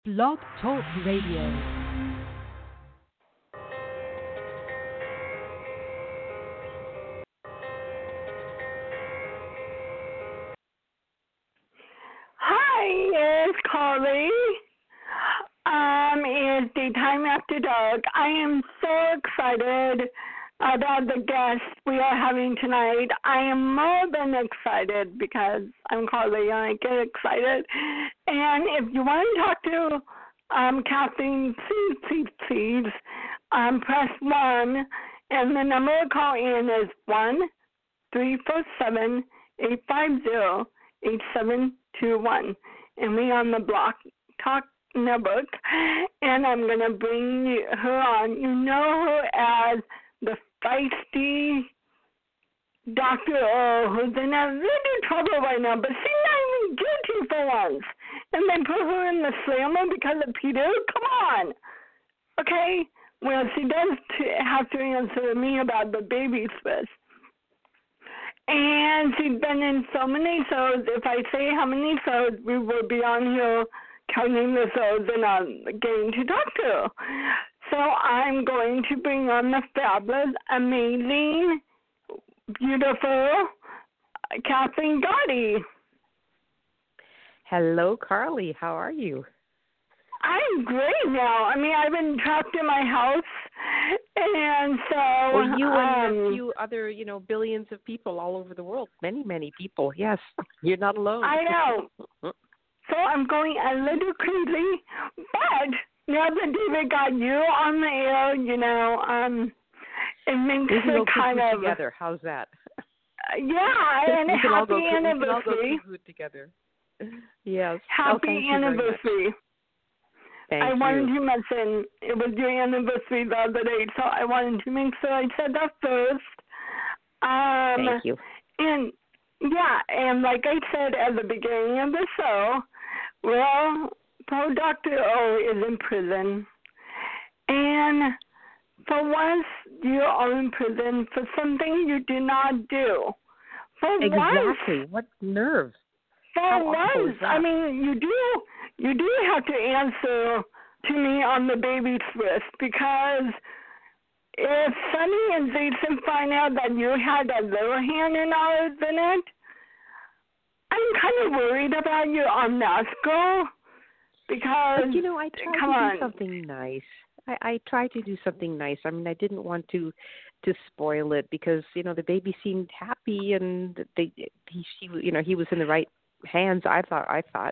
Blog Talk Radio. Hi, it's Carly. It's Daytime After Dark. I am so excited about the guest we are having tonight. I am more than excited because I'm Carly and I get excited. And if you want to talk to Kathleen, please, press 1, and the number to call in is 1-347-850-8721. And we on the Block Talk Network, and I'm going to bring her on. You know her as the feisty Dr. O, who's in a little trouble right now, but she's not even guilty for once. And they put her in the slammer because of Peter? Come on. Okay? Well, she does have to answer to me about the baby Swiss. And she's been in so many shows. If I say how many shows, we will be on here counting the shows and getting to talk to her. So I'm going to bring on the fabulous, amazing, beautiful Kathleen Gotti. Hello, Carly. How are you? I'm great now. I mean, I've been trapped in my house, and so... Well, you and a few other, billions of people all over the world. Many, many people. Yes, you're not alone. I know. So I'm going a little crazy, but now that David got you on the air, it makes it kind of... together. How's that? Yeah, and happy anniversary. We can all go food together. Yes. Happy anniversary. I wanted to mention it was your anniversary the other day, so I wanted to make sure I said that first. Thank you. And and like I said at the beginning of the show, well, poor Dr. O is in prison. And for once, you are in prison for something you did not do. For exactly. Once, what nerve. For once, I mean, you do have to answer to me on the baby Swiss, because if Sonny and Jason find out that you had a little hand in it, I'm kind of worried about you on that score, because, but, I tried to do something nice. I tried to do something nice. I mean, I didn't want to spoil it, because, the baby seemed happy, and he was in the right hands. I thought.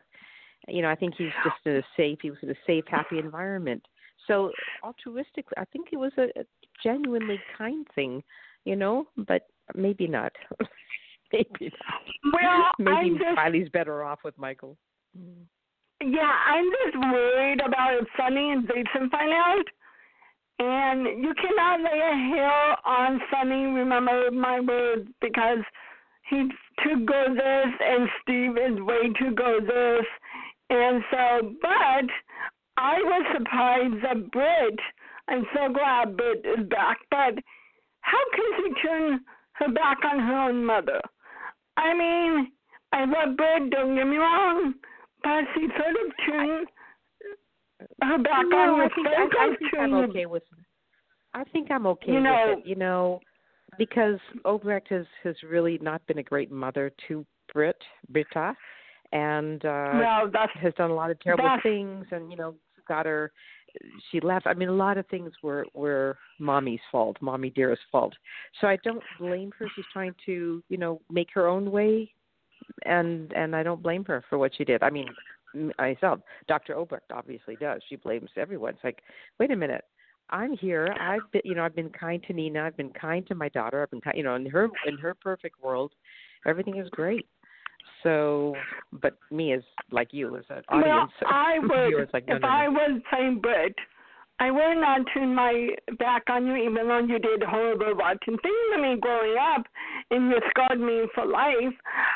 I think he was in a safe, happy environment. So altruistically, I think it was a genuinely kind thing, but maybe not. Maybe not. Well, maybe Riley's better off with Michael. Yeah, I'm just worried about if Sonny and Jason find out. And you cannot lay a hair on Sonny, remember my words, because he's too gorgeous and Steve is way too gorgeous. And so, but I was surprised that Britt, I'm so glad Britt is back, but how can she turn her back on her own mother? I mean, I love Britt, don't get me wrong, but she sort of turned her back on her friend. I think I'm okay with it. I think I'm okay with it, because Obrecht has really not been a great mother to Britta, and has done a lot of terrible things, and got her. She left. I mean, a lot of things were Mommy's fault, Mommy Dearest's fault. So I don't blame her. She's trying to make her own way, and I don't blame her for what she did. I mean, myself, Dr. Obrecht obviously does. She blames everyone. It's like, wait a minute. I'm here. I've been kind to Nina. I've been kind to my daughter. I've been kind, in her perfect world, everything is great. So, but me as like you as an audience, I would, if I was playing Britt, I would not turn my back on you, even though you did horrible rotten things to me growing up, and you scarred me for life.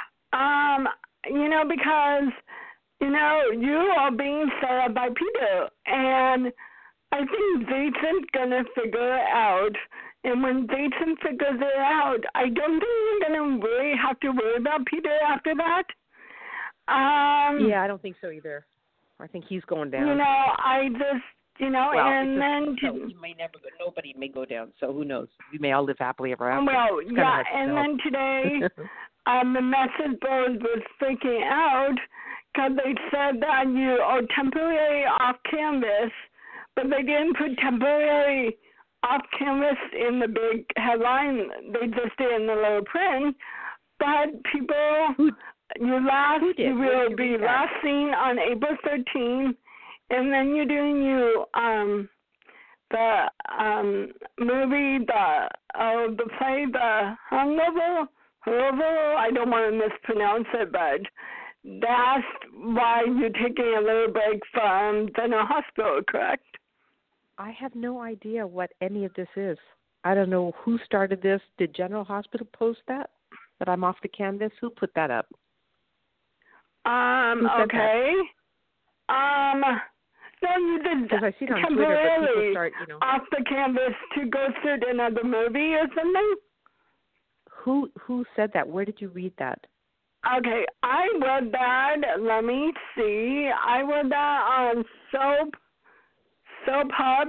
Because you are being set up by Peter, and I think Jason's gonna figure it out. And when Jason figures it out, I don't think you're going to really have to worry about Peter after that. Yeah, I don't think so either. I think he's going down. I just, and then he may never go. Nobody may go down. So who knows? We may all live happily ever after. Well, yeah, and then today, the message board was freaking out because they said that you are temporarily off canvas, but they didn't put temporary off canvas in the big headline. They just did in the little print. But people, you will be last seen on April 13th, and then you're doing the movie, the play, the Hangover. I don't want to mispronounce it, but that's why you're taking a little break from General Hospital, correct? I have no idea what any of this is. I don't know who started this. Did General Hospital post that I'm off the canvas? Who put that up? Okay. No, you did I see it on Twitter, but people start, off the canvas to go through another movie or something. Who said that? Where did you read that? Okay, I read that. Let me see. I read that on Soap Hub.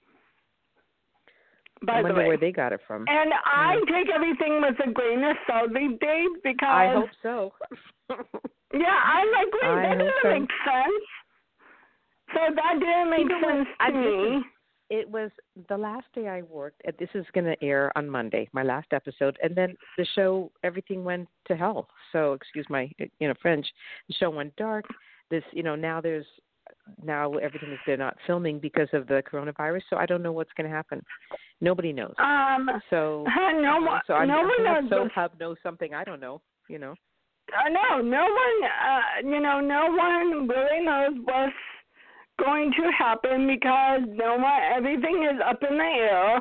I wonder where they got it from. And I take everything with a grain of salt these days because I hope so. Yeah, that didn't make sense. So that didn't make sense to me. It was the last day I worked. This is going to air on Monday, my last episode, and then the show, everything went to hell. So, excuse my, French. The show went dark. This, now everything is, they're not filming because of the coronavirus. So I don't know what's going to happen. Nobody knows. So no one knows. Soap Hub knows something I don't know. No one. No one really knows what's going to happen because everything is up in the air,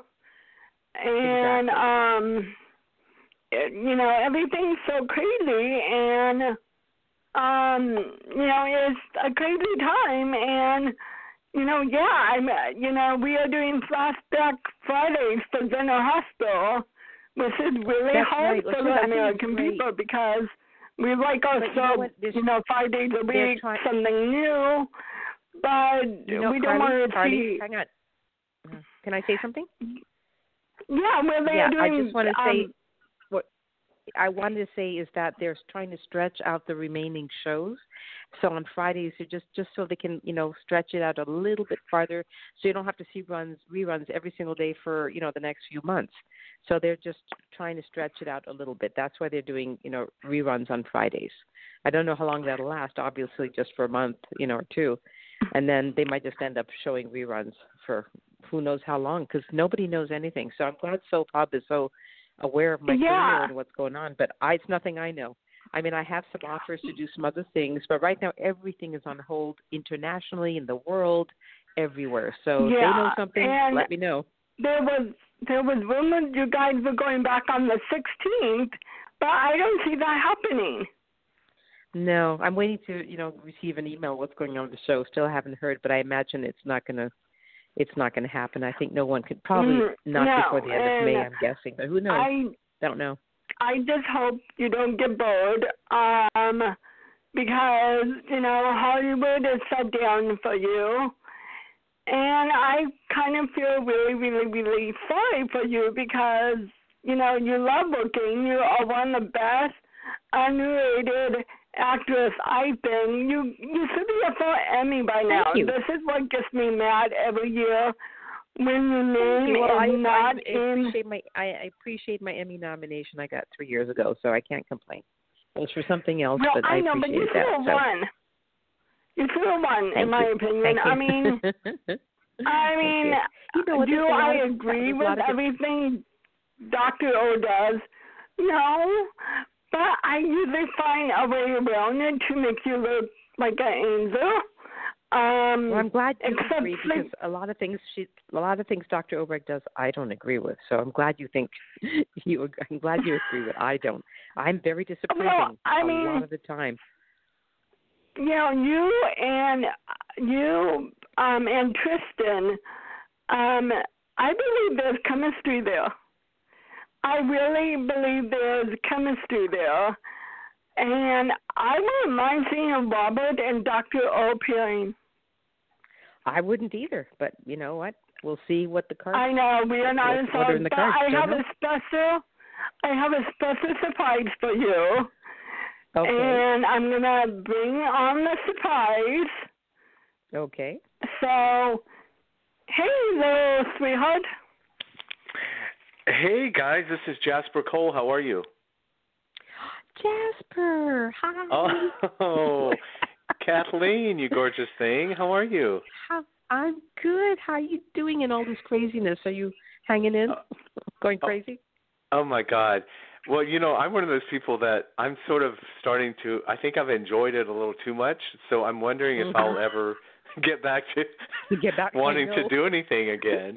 and exactly. Everything's so crazy, and it's a crazy time, and we are doing Flashback Fridays for General Hospital, which is really hard for the American people because we like our soap, 5 days a week, something new. But we don't want to see. Hang on. Can I say something? Yeah, well, they are doing. I just want to say what I wanted to say is that they're trying to stretch out the remaining shows. So on Fridays, just so they can stretch it out a little bit farther, so you don't have to see reruns every single day for the next few months. So they're just trying to stretch it out a little bit. That's why they're doing reruns on Fridays. I don't know how long that'll last. Obviously, just for a month, or two. And then they might just end up showing reruns for who knows how long because nobody knows anything. So I'm glad Soap Hub is so aware of my career and what's going on. But it's nothing I know. I mean, I have some offers to do some other things, but right now everything is on hold internationally, in the world, everywhere. So if they know something, let me know. There was rumors you guys were going back on the 16th, but I don't see that happening. No, I'm waiting to, receive an email what's going on with the show. Still haven't heard, but I imagine it's not going to happen. I think no one could probably before the end of May, I'm guessing. But who knows? I don't know. I just hope you don't get bored, because Hollywood is shut down for you, and I kind of feel really, really, really sorry for you because you love working. You are one of the best underrated actress I've been. You should be up for Emmy by now. This is what gets me mad every year when your name is not in. I appreciate my Emmy nomination I got 3 years ago, so I can't complain. It was for something else, but I know, appreciate but you that. should have won. You should have won, in my opinion. I mean, do I agree with everything Dr. O does? No. But I usually find a way around it to make you look like an angel. Well, I'm glad you agree because a lot of things Dr. Obrecht does, I don't agree with. So I'm glad you think I'm glad you agree with. I don't. I'm very disapproving a lot of the time. You and Tristan, I believe there's chemistry there. I really believe there's chemistry there. And I wouldn't mind seeing Robert and Dr. O pairing. I wouldn't either, but you know what? We'll see what the cards. I know we are not involved, but I have a special surprise for you. Okay. And I'm gonna bring on the surprise. Okay. So, hey, little sweetheart. Hey guys, this is Jasper Cole. How are you? Jasper, hi. Oh, Kathleen, you gorgeous thing. How are you? I'm good. How are you doing in all this craziness? Are you hanging in? Going crazy? Oh my God. Well, I'm one of those people that I'm sort of starting to, I think I've enjoyed it a little too much, so I'm wondering if I'll ever get back to wanting to do anything again.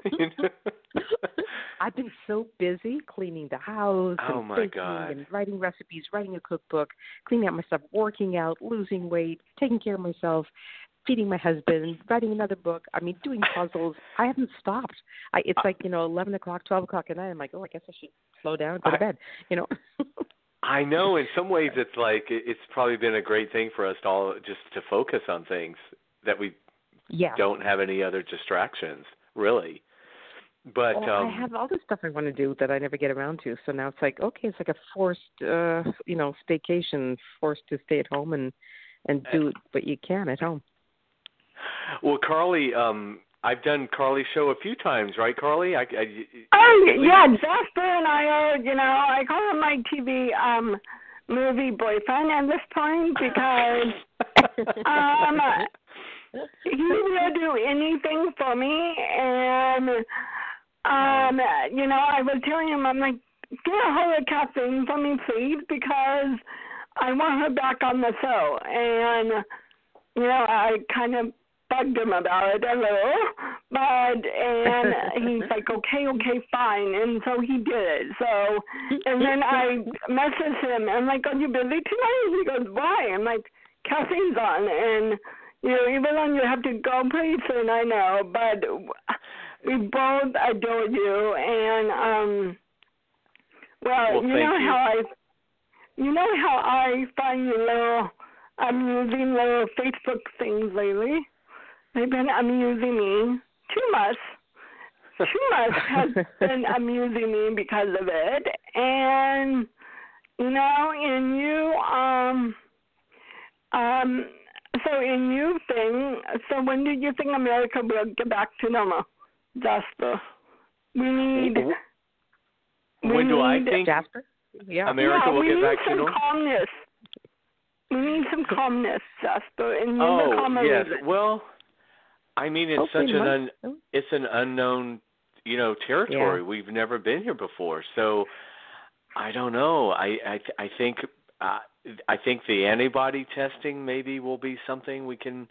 I've been so busy cleaning the house and baking and writing recipes, writing a cookbook, cleaning out my stuff, working out, losing weight, taking care of myself, feeding my husband, writing another book. I mean, doing puzzles. I haven't stopped. It's like, 11 o'clock, 12 o'clock at night. I'm like, I guess I should slow down and go to bed, I know. In some ways, it's like it's probably been a great thing for us to all just to focus on things that we don't have any other distractions, really. But I have all this stuff I want to do that I never get around to. So now it's like, okay, it's like a forced, staycation, forced to stay at home and do what you can at home. Well, Carly, I've done Carly's show a few times, right, Carly? Yeah, Jasper and I are, I call him my TV movie boyfriend at this point because he will do anything for me, and I was telling him, I'm like, get a hold of Kathleen for me, please, because I want her back on the show, and I kind of bugged him about it a little, and he's like, okay, fine, and so he did it. So, and then I messaged him, I'm like, are you busy tonight? He goes, why? I'm like, Kathleen's on, and even though you have to go pretty soon, I know, but we both adore you, and well you know how I find you little amusing little Facebook things lately. They've been amusing me too much. Too much has been amusing me because of it. And, in you, so in you thing, so when do you think America will get back to normal, Jasper? When do I think Jasper? Yeah. America will get back to normal? Calmness. We need some calmness, Jasper, and yes. Well, I mean, it's it's an unknown, territory. Yeah. We've never been here before, so I don't know. I think the antibody testing maybe will be something we can.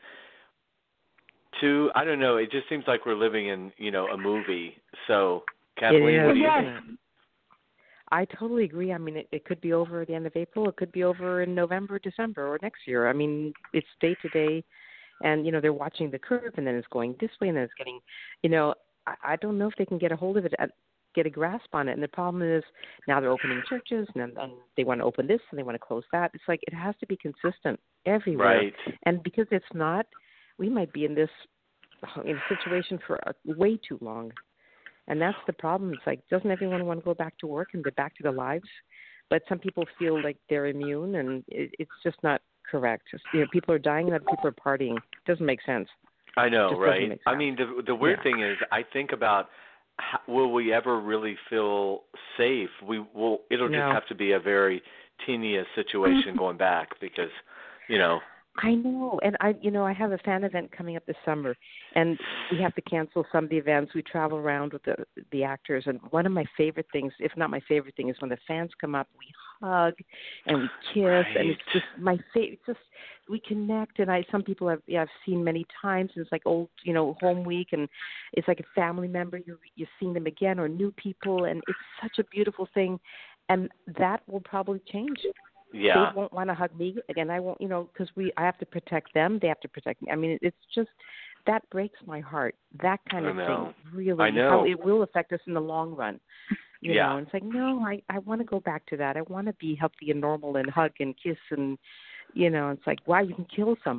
I don't know. It just seems like we're living in, a movie. So, Kathleen, what do you think? I totally agree. I mean, it could be over at the end of April. It could be over in November, December, or next year. I mean, it's day to day, and, they're watching the curve, and then it's going this way, and then it's getting, I don't know if they can get a hold of it, get a grasp on it. And the problem is now they're opening churches, and they want to open this, and they want to close that. It's like it has to be consistent everywhere. Right. And because it's not, we might be in a situation for way too long. And that's the problem. It's like, doesn't everyone want to go back to work and get back to their lives? But some people feel like they're immune, and it's just not correct. People are dying and other people are partying. It doesn't make sense. I know, right? I mean, the weird thing is, I think about, will we ever really feel safe? It'll just have to be a very tenuous situation going back because, I know, and I have a fan event coming up this summer, and we have to cancel some of the events. We travel around with the actors, and one of my favorite things, if not my favorite thing, is when the fans come up, we hug and we kiss, and it's just my favorite. It's just we connect, and some people I've seen many times. And it's like old, home week, and it's like a family member. You're seeing them again, or new people, and it's such a beautiful thing, and that will probably change. Yeah. They won't want to hug me again. I won't, because I have to protect them. They have to protect me. I mean, it's just that breaks my heart. That kind of thing really. I know. How it will affect us in the long run. You know, and it's like, no, I want to go back to that. I want to be healthy and normal and hug and kiss and, it's like, wow, you can kill somebody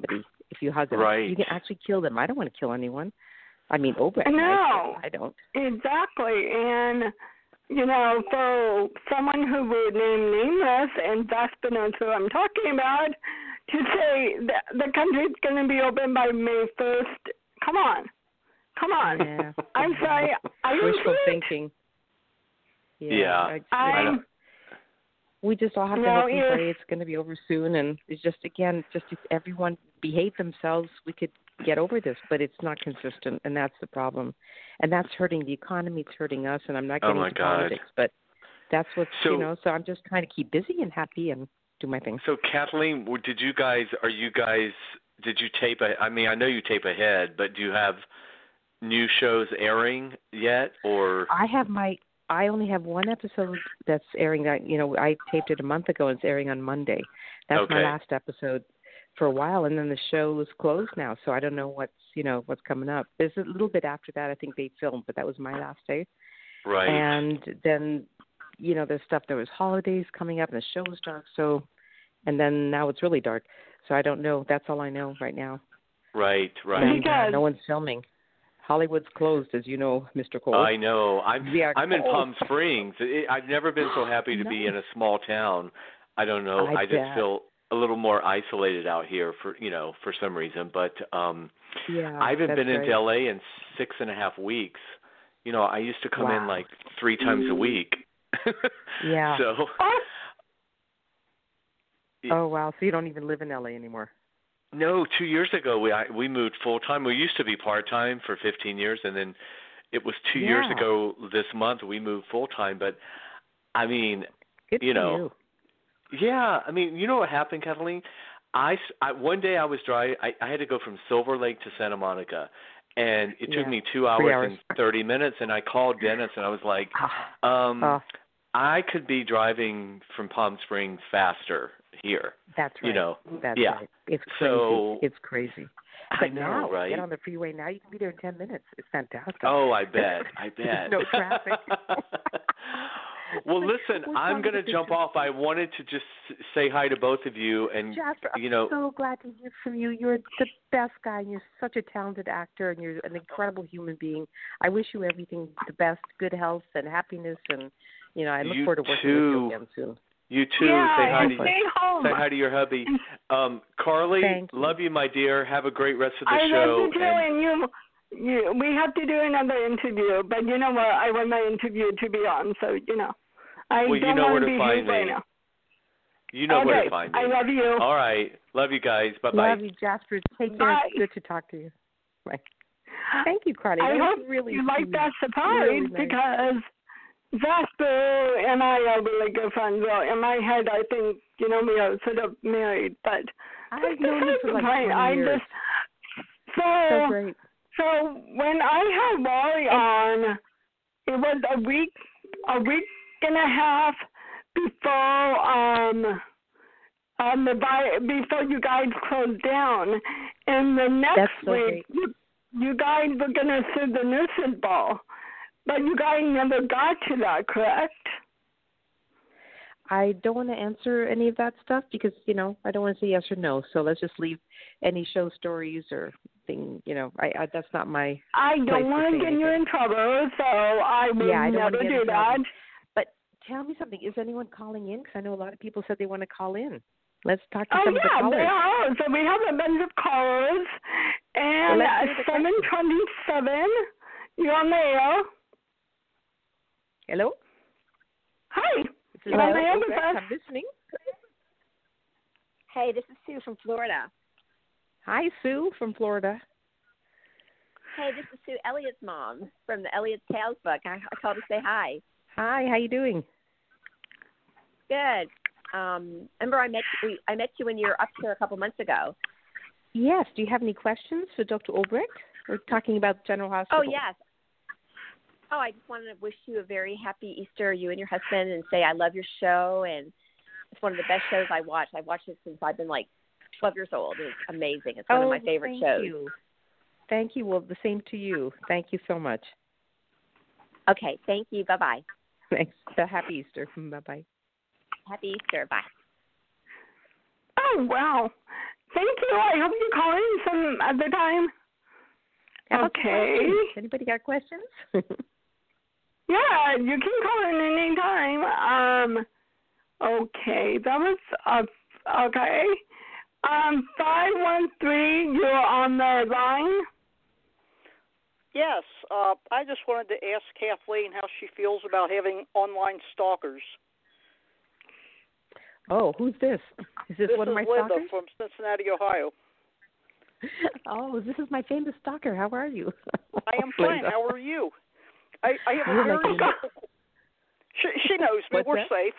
if you hug them. Right. You can actually kill them. I don't want to kill anyone. I mean, Obrecht. No, I don't. Exactly. And, for someone who would name nameless, and Vespa knows who I'm talking about, to say that the country's going to be open by May 1st, come on. Yeah. I'm sorry. Wishful thinking. Yeah. We just all have to hope and pray it's going to be over soon. And it's just, again, if everyone behaved themselves, we could get over this. But it's not consistent, and that's the problem. And that's hurting the economy. It's hurting us. And I'm not getting into politics, but that's what's, so I'm just trying to keep busy and happy and do my thing. So, Kathleen, did you tape? I know you tape ahead, but do you have new shows airing yet, or? I only have one episode that's airing that, I taped it a month ago and it's airing on Monday. That's my last episode for a while, and then the show is closed now, so I don't know what's coming up. There's a little bit after that I think they filmed, but that was my last day. Right. And then, there's stuff, there was holidays coming up and the show was dark, and then now it's really dark. So I don't know. That's all I know right now. Right. And no one's filming. Hollywood's closed, as you know, Mr. Cole. I know. I'm in Palm Springs. I've never been so happy to be in a small town. I don't know. I just feel a little more isolated out here for some reason. But I haven't been into LA in 6.5 weeks. I used to come in like 3 times a week. Yeah. So. Oh wow! So you don't even live in LA anymore? No, 2 years ago we moved full time. We used to be part time for 15 years, and then it was 2 years ago this month we moved full time. But I mean, Good for you. Yeah, I mean, you know what happened, Kathleen? I one day I was driving. I had to go from Silver Lake to Santa Monica, and it took me 2 hours and 30 minutes. And I called Dennis, and I was like, I could be driving from Palm Springs faster here. That's right. That's right. It's crazy. So, it's crazy. But I know, now, right? Get on the freeway now. You can be there in 10 minutes. It's fantastic. Oh, I bet. No traffic. Well, listen, I'm going to jump off. I wanted to just say hi to both of you. And, Jasper, I'm so glad to hear from you. You're the best guy, and you're such a talented actor, and you're an incredible human being. I wish you everything the best, good health and happiness, and, I look forward to working with you again soon. You too. Yeah, say hi to your hubby. Carly, love you, my dear. Have a great rest of the show. I love you too, and we have to do another interview, but you know what? I want my interview to be on, so I don't want to be here right now. You know where to find me. I love you. All right. Love you guys. Bye-bye. Love you, Jasper. Take care. It's good to talk to you. Bye. Thank you, Carly. I hope you like that surprise because Jasper and I are really good friends. Well, in my head, I think, we are sort of married, but I've known you for like 20 years. So great. So when I had Wally on, it was a week and a half before you guys closed down, and the next week you guys were gonna sue the nuisance ball. But you guys never got to that, correct? I don't want to answer any of that stuff because, I don't want to say yes or no. So let's just leave any show stories or thing, that's not my I don't want to get you in trouble, so I will never do that. But tell me something. Is anyone calling in? Because I know a lot of people said they want to call in. Let's talk to some of the callers. They are. So we have a bunch of callers. And 727, you're on the air. Hello? Hi. Hello. I'm listening. Hey, this is Sue from Florida. Hi, Sue from Florida. Hey, this is Sue Elliott's mom from the Elliott's Tales book. I called to say hi. Hi, how you doing? Good. Remember I met you when you were up here a couple months ago. Yes. Do you have any questions for Dr. Obrecht? We're talking about General Hospital. Oh, yes. Oh, I just wanted to wish you a very happy Easter, you and your husband, and say I love your show, and it's one of the best shows I watched. I watched it since I've been like 12 years old. It's amazing. It's one of my favorite shows. Thank you. Well, the same to you. Thank you so much. Okay, thank you. Bye-bye. Thanks. So happy Easter. Bye-bye. Happy Easter. Bye. Oh, wow. Thank you. I hope you call in some other time. Okay. Anybody got questions? Yeah, you can call in any time. Okay, that was okay. 513, you're on the line. Yes, I just wanted to ask Kathleen how she feels about having online stalkers. Oh, who's this? Is this one of my stalkers? This is Linda stalkers? from Cincinnati, Ohio. Oh, this is my famous stalker. How are you? I am fine. Linda. How are you? I have a very simple... She knows me. What's We're that? safe.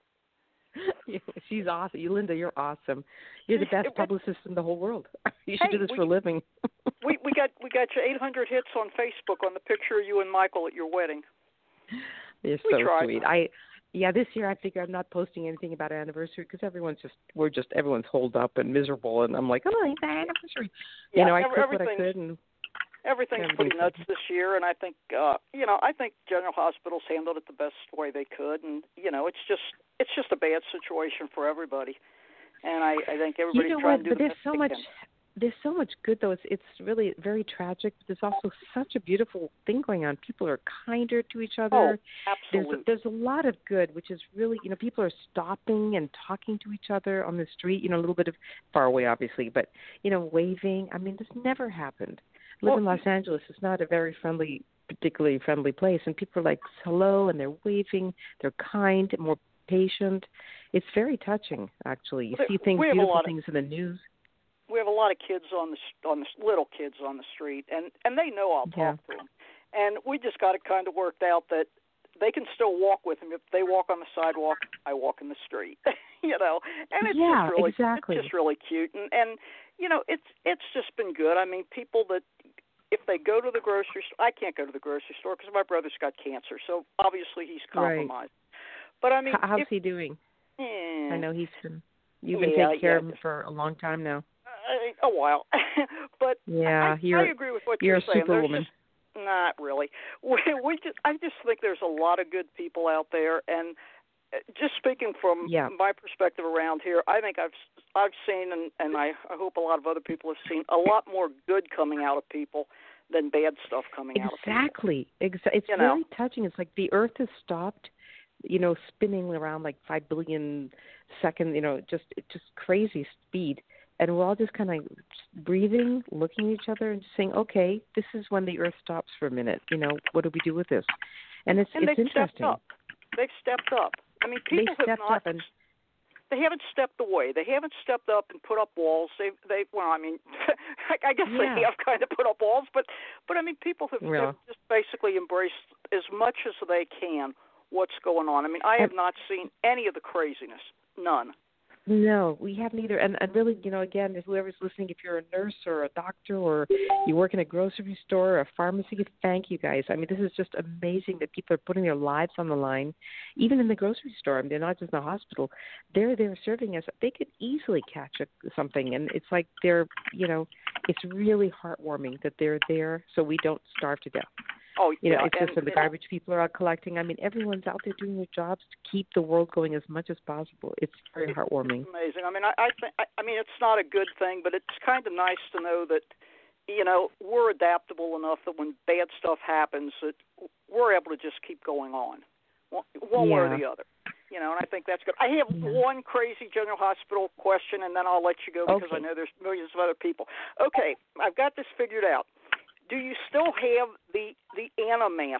She's awesome. Linda, you're awesome. You're the best publicist in the whole world. You should do this for a living. we got you 800 hits on Facebook on the picture of you and Michael at your wedding. You're so sweet. This year I figure I'm not posting anything about our anniversary because everyone's holed up and miserable, and I'm like, oh, it's our anniversary. Yeah, I cooked what I could, and everything's pretty nuts this year, and I think I think General Hospital's handled it the best way they could, and it's just a bad situation for everybody, and I think everybody's trying to do the best they can. There's so much good, though. It's really very tragic, but there's also such a beautiful thing going on. People are kinder to each other. Oh, absolutely. There's a lot of good, which is really, people are stopping and talking to each other on the street, a little bit of far away, obviously, but, waving. I mean, this never happened. I live in Los Angeles. It's not a very particularly friendly place, and people are like, hello, and they're waving. They're kind, more patient. It's very touching, actually. You see beautiful things in the news. We have a lot of kids on the little kids on the street, and they know I'll talk to them. And we just got it kind of worked out that they can still walk with them. If they walk on the sidewalk, I walk in the street, And it's exactly. It's just really cute, and it's just been good. I mean, people that if they go to the grocery store, I can't go to the grocery store because my brother's got cancer, so obviously he's compromised. Right. But I mean, how's he doing? I know you've been taking care of him for a long time now. A while, but I agree with what you're saying. You're a superwoman. Not really. I just think there's a lot of good people out there, and just speaking from my perspective around here, I think I've seen, and I hope a lot of other people have seen, a lot more good coming out of people than bad stuff coming out of people. Exactly. It's really touching. It's like the Earth has stopped, spinning around like 5 billion seconds, just crazy speed. And we're all just kind of breathing, looking at each other, and just saying, "Okay, this is when the Earth stops for a minute. What do we do with this?" And it's interesting. They've stepped up. I mean, people have not. They haven't stepped away. They haven't stepped up and put up walls. I guess they have kind of put up walls, but I mean, people have just basically embraced as much as they can what's going on. I mean, I have not seen any of the craziness. None. No, we haven't either. And really, again, if whoever's listening, if you're a nurse or a doctor or you work in a grocery store or a pharmacy, thank you guys. I mean, this is just amazing that people are putting their lives on the line, even in the grocery store. I mean, they're not just in the hospital. They're there serving us. They could easily catch something. And it's like it's really heartwarming that they're there so we don't starve to death. Oh, yeah. It's just the garbage people are out collecting. I mean, everyone's out there doing their jobs to keep the world going as much as possible. It's very heartwarming. It's amazing. I mean, I mean, it's not a good thing, but it's kind of nice to know that, we're adaptable enough that when bad stuff happens, that we're able to just keep going on, one way or the other. And I think that's good. I have one crazy General Hospital question, and then I'll let you go because I know there's millions of other people. Okay, I've got this figured out. Do you still have the Anna mask?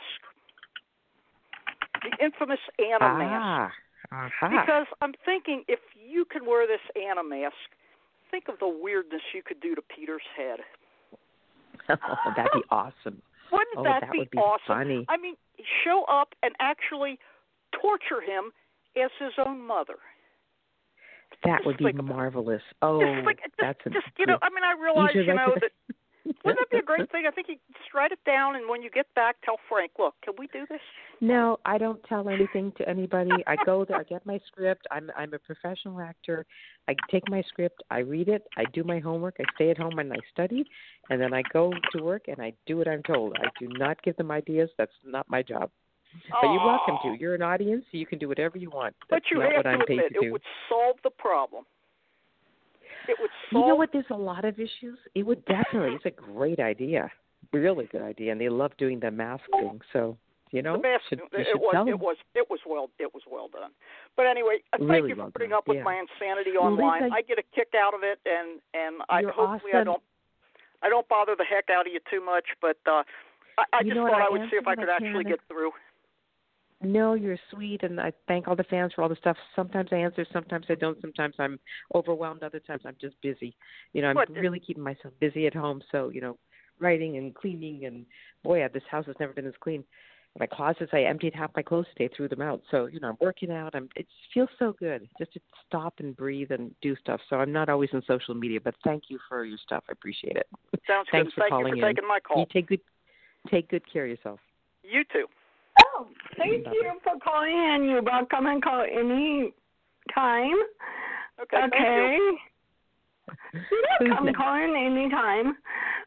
The infamous Anna mask? Because I'm thinking if you can wear this Anna mask, think of the weirdness you could do to Peter's head. Oh, that'd be awesome. Wouldn't that would be awesome? Funny. I mean, show up and actually torture him as his own mother. That would be marvelous. Oh, that's I mean, I realize, that... Wouldn't that be a great thing? I think you just write it down, and when you get back, tell Frank, look, can we do this? No, I don't tell anything to anybody. I go there, I get my script. I'm a professional actor. I take my script, I read it, I do my homework, I stay at home and I study, and then I go to work and I do what I'm told. I do not give them ideas. That's not my job. But you're welcome to. You're an audience, so you can do whatever you want. That's but you not have what I'm to paid admit, to do. It would solve the problem. it would solve. You know what? There's a lot of issues. It would definitely. It's a great idea. Really good idea, and they love doing the mask thing. So the mask, it was well done. But anyway, thank you for putting up with my insanity online. Lisa, I get a kick out of it, and hopefully awesome. I don't bother the heck out of you too much. But I just thought I would see if I could actually get through. No, you're sweet, and I thank all the fans for all the stuff. Sometimes I answer, sometimes I don't. Sometimes I'm overwhelmed. Other times I'm just busy. I'm really keeping myself busy at home. So, writing and cleaning, and boy, this house has never been as clean. My closets, I emptied half my clothes today, threw them out. So, I'm working out. It feels so good just to stop and breathe and do stuff. So I'm not always on social media, but thank you for your stuff. I appreciate it. Sounds Thanks good. for calling you for taking my call. You take good care of yourself. You too. Oh, thank you for calling in. You're welcome and call any time. Okay. Thank you. You're welcome calling any time.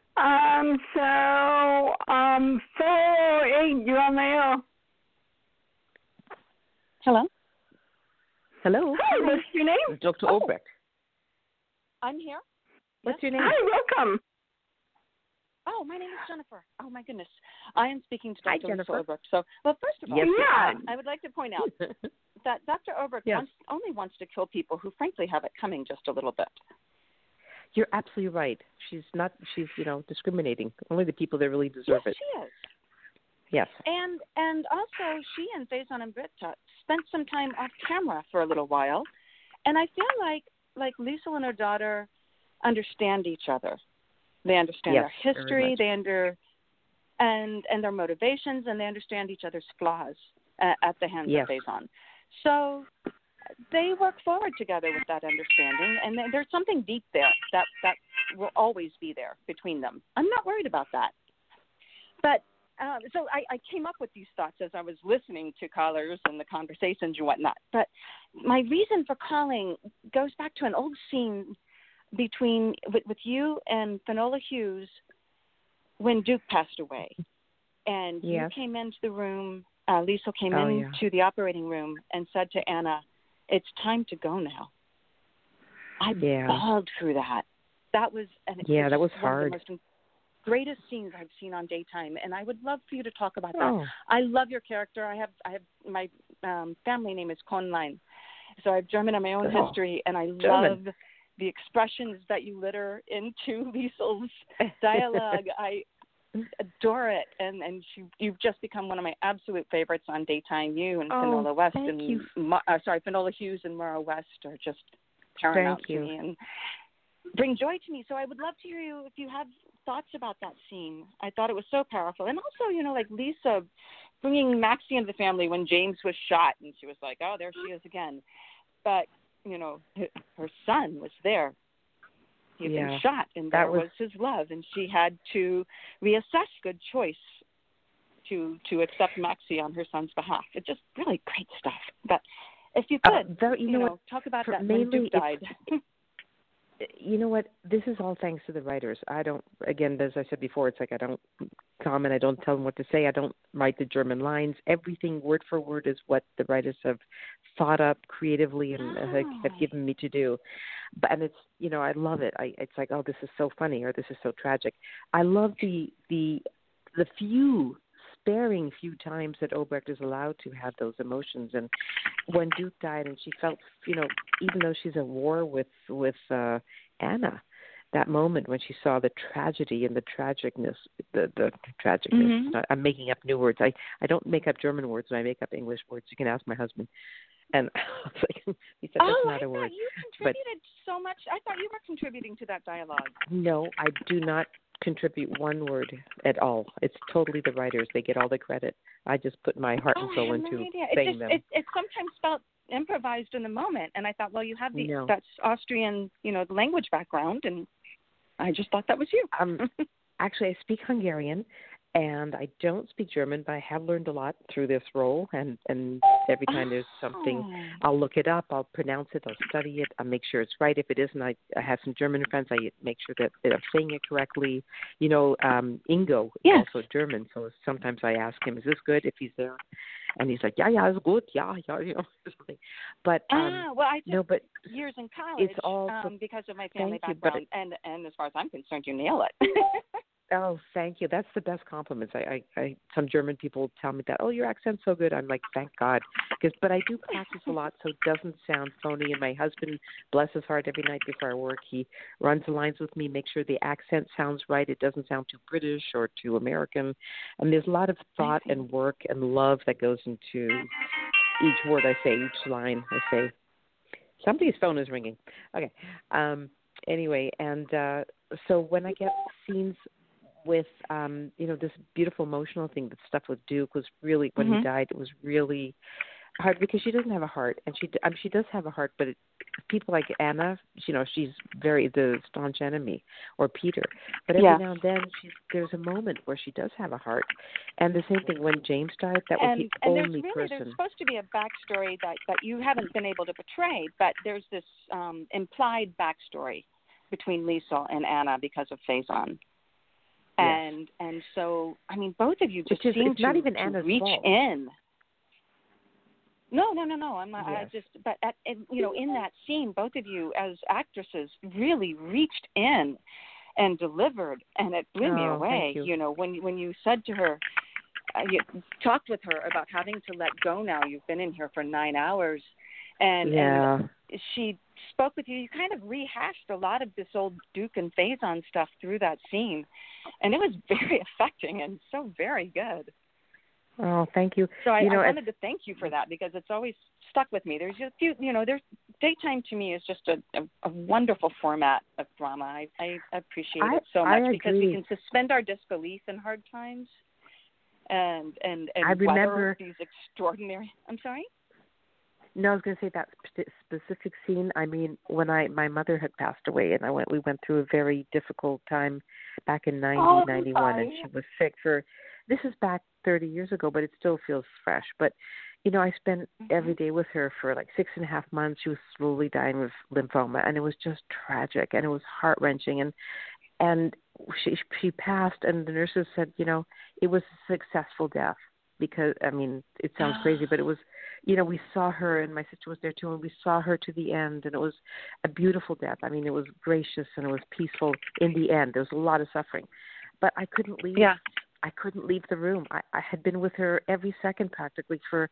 408, you're on the air. Hello. Hello. Hi, what's your name? Dr. Obrecht. I'm here. What's your name? Hi, welcome. Oh, my name is Jennifer. Oh, my goodness. I am speaking to Dr. Jennifer. Lisa Obrecht. So, well, first of all, I would like to point out that Dr. Obrecht only wants to kill people who, frankly, have it coming just a little bit. You're absolutely right. She's discriminating. Only the people that really deserve it. She is. Yes. And also, she and Faison and Britta spent some time off camera for a little while, and I feel like Lisa and her daughter understand each other. They understand their history, and their motivations, and they understand each other's flaws at the hands of Faison. So they work forward together with that understanding, and there's something deep there that will always be there between them. I'm not worried about that. But so I came up with these thoughts as I was listening to callers and the conversations and whatnot. But my reason for calling goes back to an old scene with you and Finola Hughes when Duke passed away. And you came into the room, Lisa came into the operating room and said to Anna, "It's time to go now." I bawled through that. That was that was hard. One of the most greatest scenes I've seen on daytime, and I would love for you to talk about that. I love your character. I have my family name is Konlein, so I have German in my own history, and I love the expressions that you litter into Liesel's dialogue. I adore it, and you've just become one of my absolute favorites on daytime. You and Finola West Finola Hughes and Maura West are just paramount to me and bring joy to me. So I would love to hear you if you have thoughts about that scene. I thought it was so powerful, and also like Lisa bringing Maxie into the family when James was shot, and she was like, "Oh, there she is again," but her son was there. He had been shot, and that was his love, and she had to reassess good choice to accept Maxie on her son's behalf. It's just really great stuff. But if you could, talk about that when Duke died. You know what? This is all thanks to the writers. I don't, again, as I said before, it's like I don't comment. I don't tell them what to say. I don't write the German lines. Everything word for word is what the writers have thought up creatively and have given me to do. And it's, I love it. It's like, oh, this is so funny, or this is so tragic. I love the sparing few times that Obrecht is allowed to have those emotions. And when Duke died and she felt, even though she's at war with Anna, that moment when she saw the tragedy and the tragicness, the tragicness. Mm-hmm. I'm making up new words. I don't make up German words when I make up English words. You can ask my husband. And I was like, he said, that's not a word. I thought you contributed so much. I thought you were contributing to that dialogue. No, I do not contribute one word at all. It's totally the writers. They get all the credit. I just put my heart and soul into saying them. It sometimes felt improvised in the moment, and I thought, well, you have that's Austrian, the language background, and I just thought that was you. Actually, I speak Hungarian, and I don't speak German, but I have learned a lot through this role, and every time there's something, I'll look it up, I'll pronounce it, I'll study it, I'll make sure it's right. If it isn't, I have some German friends, I make sure that I'm saying it correctly. Ingo is also German, so sometimes I ask him, is this good, if he's there? And he's like, yeah, it's good, yeah, you know, something. But well, I did but years in college it's all because of my family background, and as far as I'm concerned, you nail it. Oh, thank you. That's the best compliments. I some German people tell me that. Oh, your accent's so good. I'm like, thank God, but I do practice a lot, so it doesn't sound phony. And my husband, bless his heart, every night before I work, he runs the lines with me, makes sure the accent sounds right. It doesn't sound too British or too American. And there's a lot of thought and work and love that goes into each word I say, each line I say. Somebody's phone is ringing. Okay. Anyway, and so when I get scenes with this beautiful emotional thing, the stuff with Duke was really, when he died, it was really hard because she doesn't have a heart, and she does have a heart, but people like Anna, she's very the staunch enemy, or Peter, but every now and then there's a moment where she does have a heart. And the same thing when James died, that was the only person. There's supposed to be a backstory that you haven't been able to portray, but there's this implied backstory between Liesl and Anna because of Faison. And so, I mean, both of you just seem to, not even Anna's reach fault. in. No. I'm not. Yes. But in that scene, both of you as actresses really reached in and delivered, and it blew me away. Thank you. When you said to her, you talked with her about having to let go now. You've been in here for 9 hours, and she spoke with you. You kind of rehashed a lot of this old Duke and Faison stuff through that scene, and it was very affecting and so very good. Oh, thank you. So I wanted to thank you for that because it's always stuck with me. There's a few, there's daytime to me is just a wonderful format of drama. I appreciate it so much because we can suspend our disbelief in hard times and I remember these extraordinary. I'm sorry. No, I was going to say that specific scene. I mean, when my mother had passed away, and we went through a very difficult time back in 91, and she was sick this is back 30 years ago, but it still feels fresh. But, I spent every day with her for like 6.5 months. She was slowly dying of lymphoma, and it was just tragic, and it was heart-wrenching. And she passed, and the nurses said, it was a successful death. Because, I mean, it sounds crazy, but it was, we saw her, and my sister was there too, and we saw her to the end, and it was a beautiful death. I mean, it was gracious, and it was peaceful in the end. There was a lot of suffering. But I couldn't leave. Yeah. I couldn't leave the room. I had been with her every second practically for,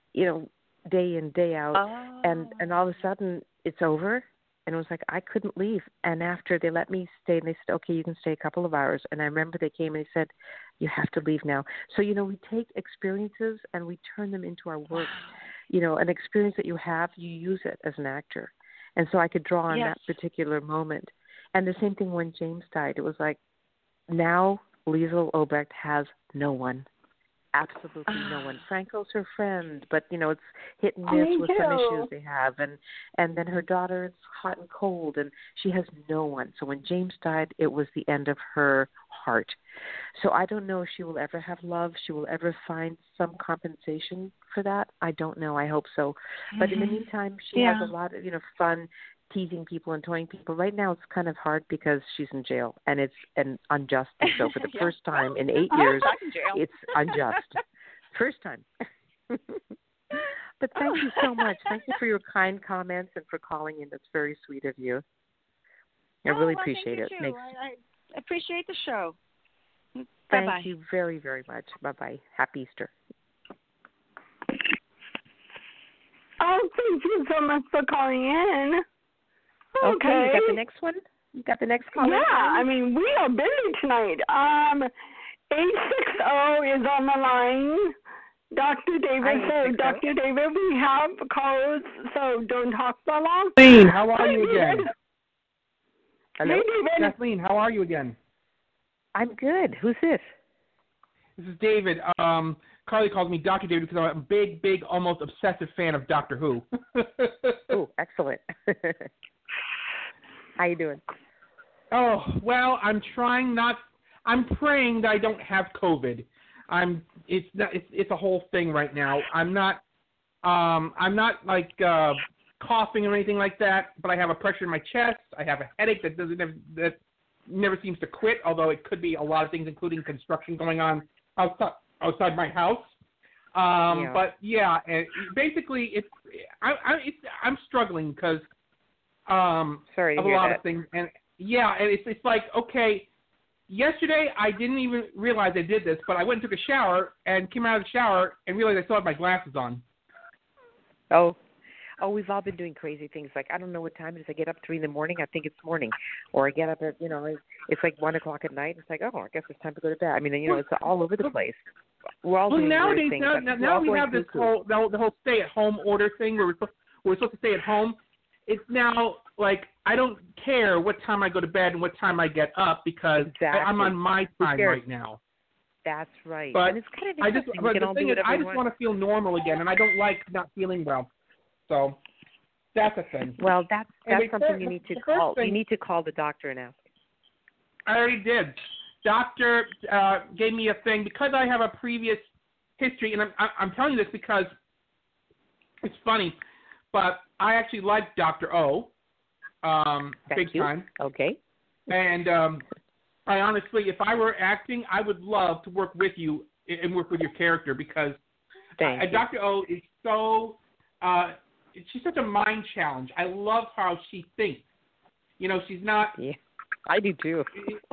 day in, day out. And all of a sudden, it's over. And it was like, I couldn't leave. And after they let me stay, and they said, okay, you can stay a couple of hours. And I remember they came and they said, you have to leave now. So, we take experiences and we turn them into our work. An experience that you have, you use it as an actor. And so I could draw on that particular moment. And the same thing when James died. It was like, now Liesl Obrecht has no one. Absolutely no one. Franco's her friend, but it's hit and miss with some issues they have, and then her daughter, it's hot and cold, and she has no one. So when James died, it was the end of her heart. So I don't know if she will ever have love. She will ever find some compensation for that. I don't know. I hope so. But in the meantime, she has a lot of fun teasing people and toying people. Right now it's kind of hard because she's in jail, and it's unjust. So for the first time in 8 years, it's unjust. First time. But thank you so much. Thank you for your kind comments and for calling in. That's very sweet of you. I really appreciate it. I appreciate the show. Thank Bye-bye. you very, very much. Bye-bye. Happy Easter. Oh, thank you so much for calling in. Okay, you got the next one? You got the next call? Yeah, I mean, we are busy tonight. 860 is on the line. Dr. David, so Dr. David, we have calls, so don't talk so long. Kathleen, how are you again? Hello? Hey, David. Kathleen, how are you again? I'm good. Who's this? This is David. Carly calls me Dr. David because I'm a big, big, almost obsessive fan of Doctor Who. Oh, excellent. How you doing? Oh, well, I'm praying that I don't have COVID. It's a whole thing right now. I'm not like coughing or anything like that, but I have a pressure in my chest. I have a headache that never seems to quit, although it could be a lot of things, including construction going on outside my house. But yeah, and basically I'm struggling because sorry to of a hear lot that. of things, and it's like, okay, yesterday I didn't even realize I did this, but I went and took a shower and came out of the shower and realized I still had my glasses on. Oh, we've all been doing crazy things. Like, I don't know what time it is. I get up 3 a.m. I think it's morning. Or I get up at, it's like 1 o'clock at night. It's like, oh, I guess it's time to go to bed. I mean, it's all over the place. We're all doing nowadays, things. now we have this whole stay-at-home order thing where we're supposed to stay at home. It's now like I don't care what time I go to bed and what time I get up because I'm on my time right now. That's right. But and it's kind of but the thing is, I just want to feel normal again, and I don't like not feeling well. So that's a thing. Well, that's something you need to call. You need to call the doctor and ask. I already did. Doctor gave me a thing because I have a previous history, and I'm telling you this because it's funny, but I actually like Dr. O, big time. Okay. And I honestly, if I were acting, I would love to work with you and work with your character because Dr. O is so. She's such a mind challenge. I love how she thinks. She's not. Yeah, I do too.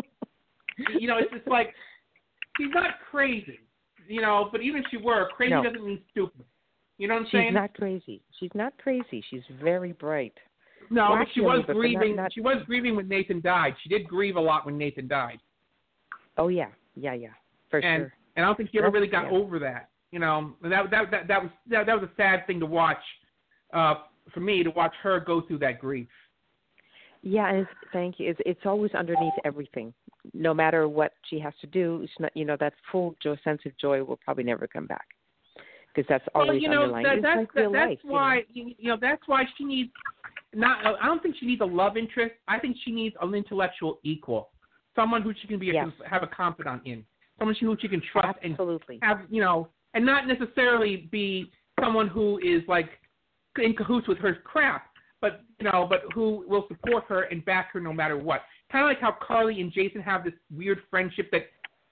It's just like she's not crazy. But even if she were, crazy doesn't mean stupid. You know what I'm saying? She's not crazy. She's not crazy. She's very bright. No, but she was grieving. She was grieving when Nathan died. She did grieve a lot when Nathan died. Oh yeah, for sure. And I don't think she ever really got over that. That was a sad thing to watch. For me to watch her go through that grief. Yeah, and thank you. It's always underneath everything. No matter what she has to do, it's not, that full sense of joy will probably never come back because that's always underlying. That's why that's why she needs not. I don't think she needs a love interest. I think she needs an intellectual equal, someone who she can be have a confidant in, someone who she can trust Absolutely. and have and not necessarily be someone who is like in cahoots with her crap, but who will support her and back her no matter what. Kind of like how Carly and Jason have this weird friendship that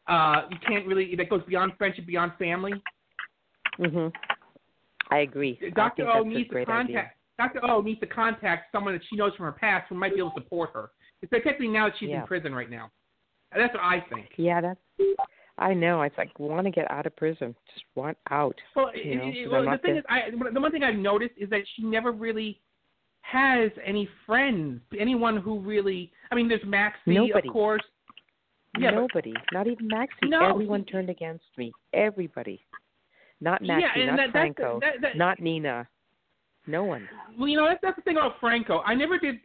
that goes beyond friendship, beyond family. Mhm. I agree. Dr. O needs to contact. Dr. O needs to contact someone that she knows from her past who might be able to support her, especially now that she's in prison right now. And that's what I think. Yeah, I know. It's like want to get out of prison, just want out. Well, the thing is, the one thing I've noticed is that she never really has any friends, anyone who really. I mean, there's Maxie, of course. Yeah, nobody, not even Maxie. No. Everyone turned against me. Everybody, not Maxie, not Franco, not Nina. No one. Well, that's the thing about Franco. I never did.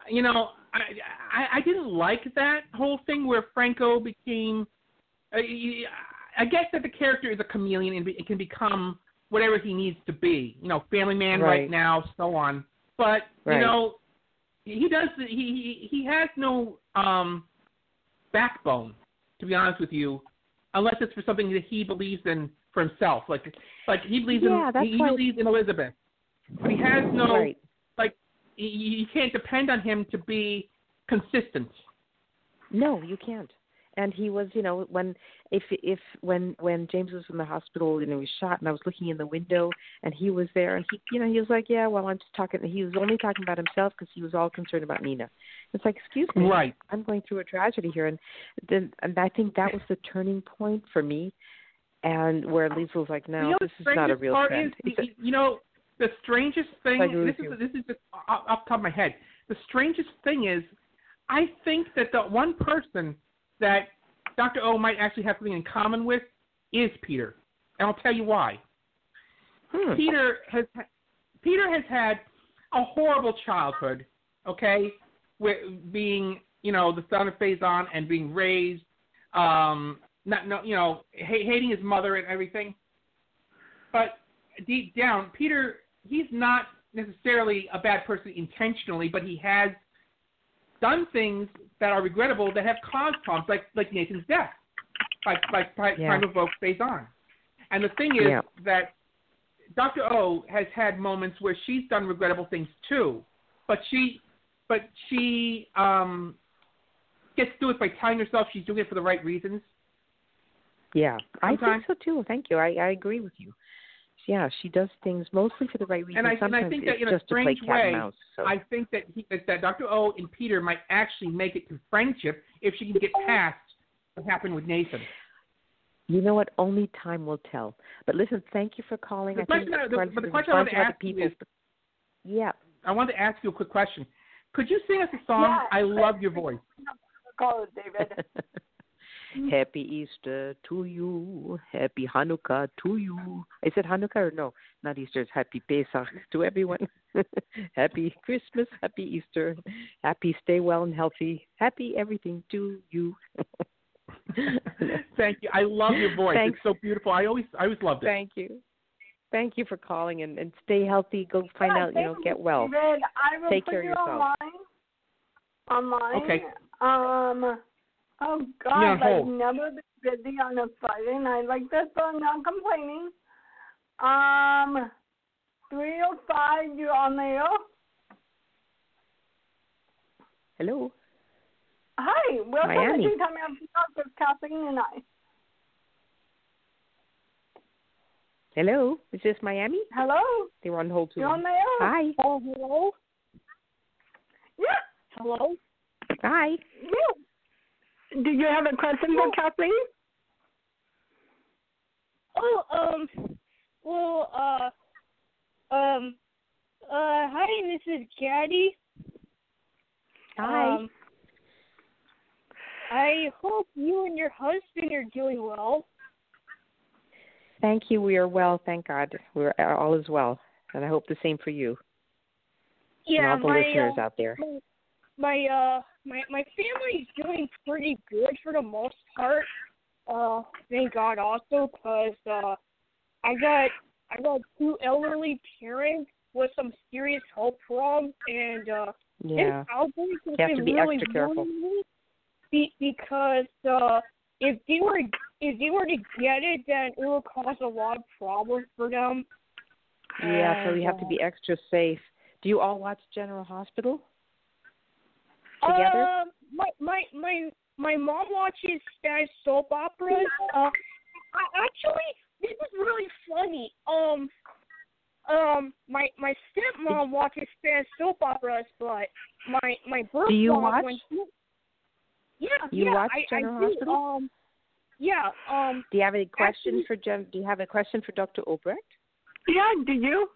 I didn't like that whole thing where Franco became. I guess that the character is a chameleon and it can become whatever he needs to be. Family man right now, so on. But he does. He has no backbone, to be honest with you, unless it's for something that he believes in for himself. Like he believes he believes in Elizabeth, but he has no you can't depend on him to be consistent. No, you can't. And he was, when James was in the hospital, he was shot, and I was looking in the window, and he was there, and he was like, yeah, well, I'm just talking. He was only talking about himself because he was all concerned about Nina. It's like, excuse me, I'm going through a tragedy here, and I think that was the turning point for me, and where Lisa was like, no, this is not a real friend. The strangest thing. This is just off the top of my head. The strangest thing is, I think that the one person that Dr. O might actually have something in common with is Peter. And I'll tell you why. Peter has had a horrible childhood, okay, with being, the son of Faison and being raised, hating his mother and everything. But deep down, Peter, he's not necessarily a bad person intentionally, but he has done things that are regrettable that have caused problems, like Nathan's death, trying to evoke Faison. And the thing is that Dr. O has had moments where she's done regrettable things too, but she gets to do it by telling herself she's doing it for the right reasons. Yeah, sometimes. I think so too. Thank you. I agree with you. Yeah, she does things mostly for the right reasons. And I think that in a strange way, I think that that Dr. O and Peter might actually make it to friendship if she can get past what happened with Nathan. You know what? Only time will tell. But listen, thank you for calling. The question I want to ask you is, yeah. I wanted to ask you a quick question. Could you sing us a song? Yeah. I love your voice. Call it, David. Happy Easter to you. Happy Hanukkah to you. I said Hanukkah or no? Not Easter. It's Happy Pesach to everyone. Happy Christmas. Happy Easter. Happy stay well and healthy. Happy everything to you. Thank you. I love your voice. Thanks. It's so beautiful. I always loved it. Thank you. Thank you for calling and stay healthy. Go find out, get well. David, I will Take put care you of yourself. Online. Okay. Oh God, I've never been busy on a Friday night like this, but I'm not complaining. 305, you're on the air. Hello. Hi, welcome Miami. to Time Out to Talk with Kathleen and I. Hello, is this Miami? Hello. They were on hold too You're long. on the air. Hi. Oh, hello. Yeah. Hello. Hi. Yeah. Do you have a question for Kathleen? Hi, this is Caddy. Hi. I hope you and your husband are doing well. Thank you. We are well, thank God. We're all is well, and I hope the same for you. Yeah, and all the listeners out there. My family's doing pretty good for the most part. Thank God also, because I got two elderly parents with some serious health problems, and this outbreak has been really extra careful. Because if they were to get it, then it will cause a lot of problems for them. Yeah, so we have to be extra safe. Do you all watch General Hospital together? My mom watches Spanish soap operas. Actually, this is really funny. My stepmom watches Spanish soap operas, but my birth Do you mom watch? You watch General Hospital? Yeah. Do you have any questions for Do you have a question for Dr. Obrecht? Yeah. Do you?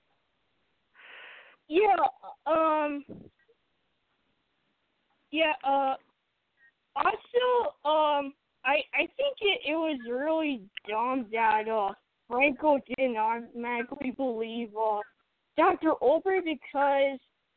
Yeah. Yeah. Also, I think it was really dumb that Franco didn't automatically believe Dr. Obrecht because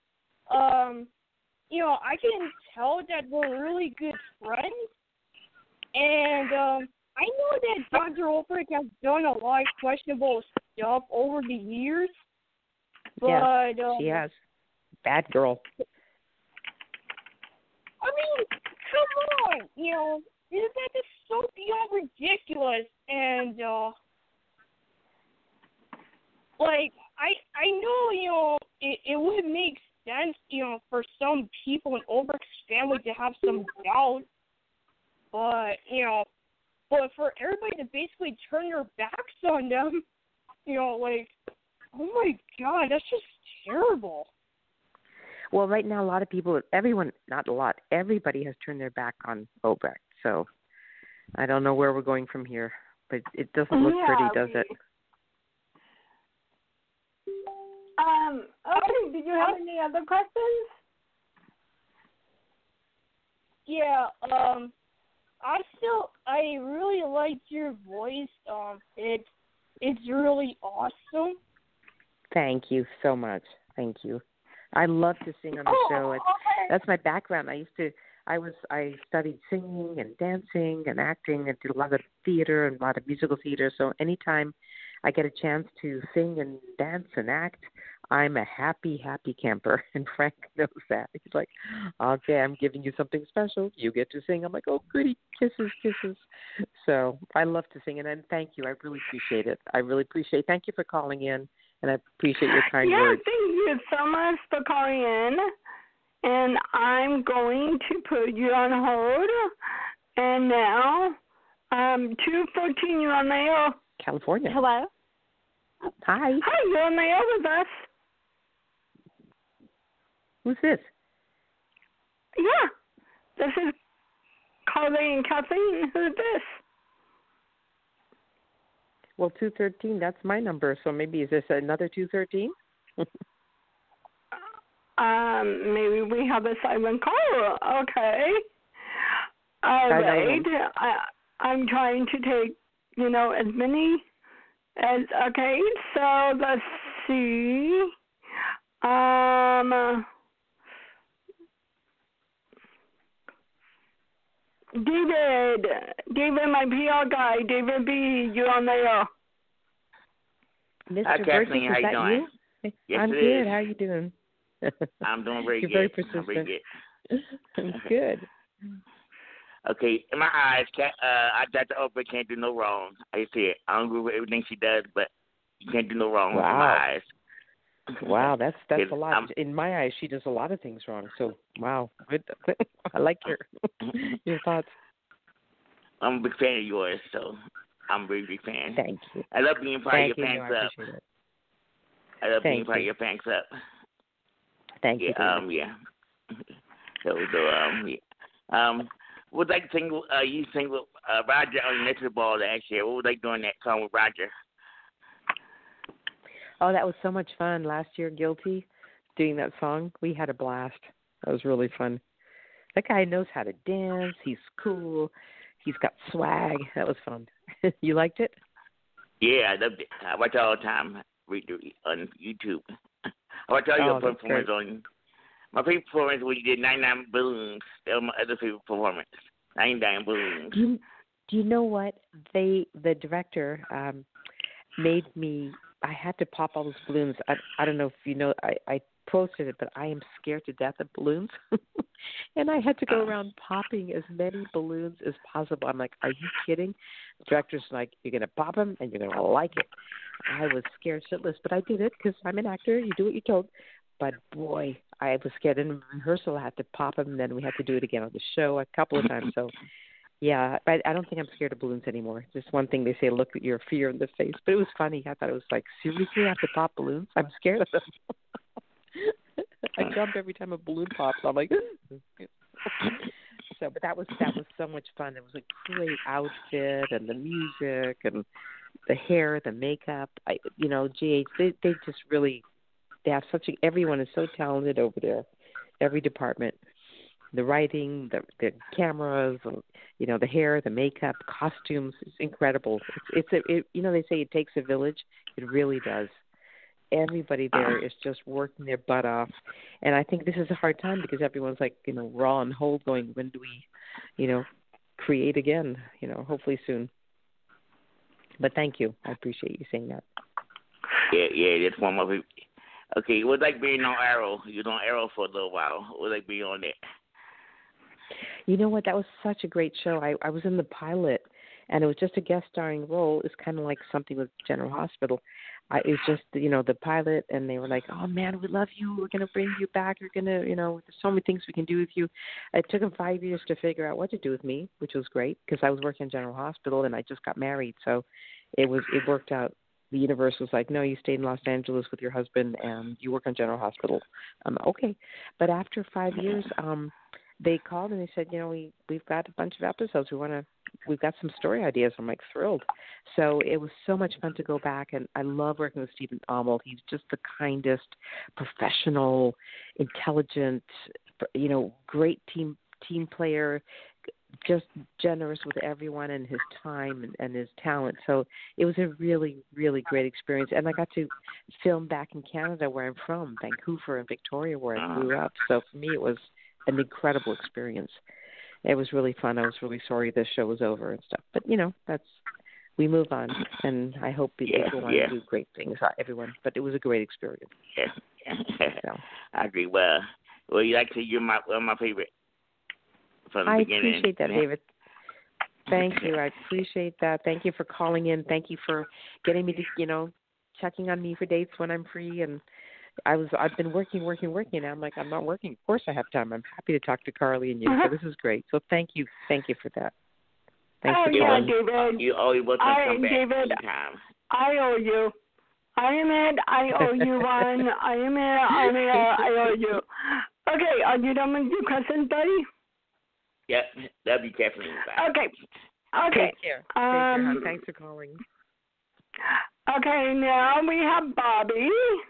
I can tell that we're really good friends, and I know that Dr. Obrecht has done a lot of questionable stuff over the years. But, yes, she has. Bad girl. I mean, come on, isn't that just so beyond ridiculous? And I know, it would make sense, for some people in Obrecht's family to have some doubt, but for everybody to basically turn their backs on them, oh my God, that's just terrible. Well, right now, a lot of people, everybody has turned their back on Obrecht, so I don't know where we're going from here, but it doesn't look pretty, does it? Okay, did you have any other questions? Yeah, I really liked your voice. It's really awesome. Thank you so much. Thank you. I love to sing on the show. That's my background. I studied singing and dancing and acting and did a lot of theater and a lot of musical theater. So anytime I get a chance to sing and dance and act, I'm a happy, happy camper. And Frank knows that. He's like, okay, I'm giving you something special. You get to sing. I'm like, oh, goody, kisses, kisses. So I love to sing, and thank you. I really appreciate it. Thank you for calling in, and I appreciate your kind words. Yeah, thank you so much for calling in. And I'm going to put you on hold. And now 214, you're on the air. California. Hello. Hi. Hi, you're on the air with us. Who's this? Yeah, this is Carly and Kathleen. Who's this? Well, 213, that's my number, so maybe is this another 213? Maybe we have a silent caller. Okay. All right. I'm trying to take, as many as, okay, so let's see. David, my PR guy, David B., you're on the air. Mr. Burgess, is that you? Yes, I'm good. How are you doing? I'm doing very You're good. very persistent. I'm very good. Good. Okay, in my eyes, Dr. Oprah can't do no wrong. I see it. I don't agree with everything she does, but you can't do no wrong in my eyes. Wow, that's a lot. In my eyes, she does a lot of things wrong. So, wow, good. I like your thoughts. I'm a big fan of yours, so I'm a very big fan. Thank you. I love being part of your fan club. I appreciate it. I love being part of your fan club. Thank you. Yeah. What was like sing? You sing with Roger on the Metro Ball last year. What was like doing that song with Roger? Oh, that was so much fun. Last year, Guilty, doing that song. We had a blast. That was really fun. That guy knows how to dance. He's cool. He's got swag. That was fun. You liked it? Yeah, I loved it. I watch it all the time on YouTube. I watch all your performances on. My favorite performance when you did 99 Balloons. That was my other favorite performance. 99 Balloons. Do you know what? The director made me. I had to pop all those balloons. I don't know if you know. I posted it, but I am scared to death of balloons, and I had to go around popping as many balloons as possible. I'm like, are you kidding? The director's like, you're gonna pop them and you're gonna like it. I was scared shitless, but I did it because I'm an actor. You do what you're told. But boy, I was scared. In rehearsal, I had to pop them, and then we had to do it again on the show a couple of times. So, yeah, I don't think I'm scared of balloons anymore. Just one thing they say, look at your fear in the face. But it was funny. I thought it was like, seriously, I have to pop balloons? I'm scared of them. I jump every time a balloon pops. I'm like, so. But that was so much fun. It was a great outfit, and the music, and the hair, the makeup. GH, they just really. They have everyone is so talented over there, every department, the writing, the cameras, the hair, the makeup, costumes. It's incredible. They say it takes a village. It really does. Everybody there is just working their butt off, and I think this is a hard time because everyone's like, we're all on hold, going, when do we, create again? Hopefully soon. But thank you. I appreciate you saying that. Yeah, that's one of my. Okay, it was like being on Arrow. You were on Arrow for a little while. It was like being on it. You know what? That was such a great show. I was in the pilot, and it was just a guest starring role. It's kind of like something with General Hospital. It was just, the pilot, and they were like, oh, man, we love you. We're going to bring you back. We're going to, there's so many things we can do with you. It took them 5 years to figure out what to do with me, which was great because I was working in General Hospital, and I just got married. So it worked out. The universe was like, no, you stayed in Los Angeles with your husband and you work on General Hospital. Okay. But after 5 years, they called and they said, we've got a bunch of episodes. We've got some story ideas. I'm like thrilled. So it was so much fun to go back, and I love working with Stephen Amell. He's just the kindest, professional, intelligent, great team player, just generous with everyone and his time and his talent. So it was a really, really great experience. And I got to film back in Canada where I'm from, Vancouver and Victoria, where I grew up. So for me, it was an incredible experience. It was really fun. I was really sorry the show was over and stuff. But, we move on. And I hope people want to do great things, everyone. But it was a great experience. Yeah. So. I agree. Well, you like to say you're one of my favorite. I appreciate that, David. Thank you. I appreciate that. Thank you for calling in. Thank you for getting me to, checking on me for dates when I'm free. And I've been working. And I'm like, I'm not working. Of course I have time. I'm happy to talk to Carly and you. So this is great. So thank you. Thank you for that. Thanks for calling. David. You always want to come back David, anytime. I owe you. I am it. I owe you one. I am it. I owe you. Okay, are you done with your questions, buddy? Yep, that'll be definitely fine. Okay. Take care. Take care. Thanks for calling. Okay, now we have Bobby.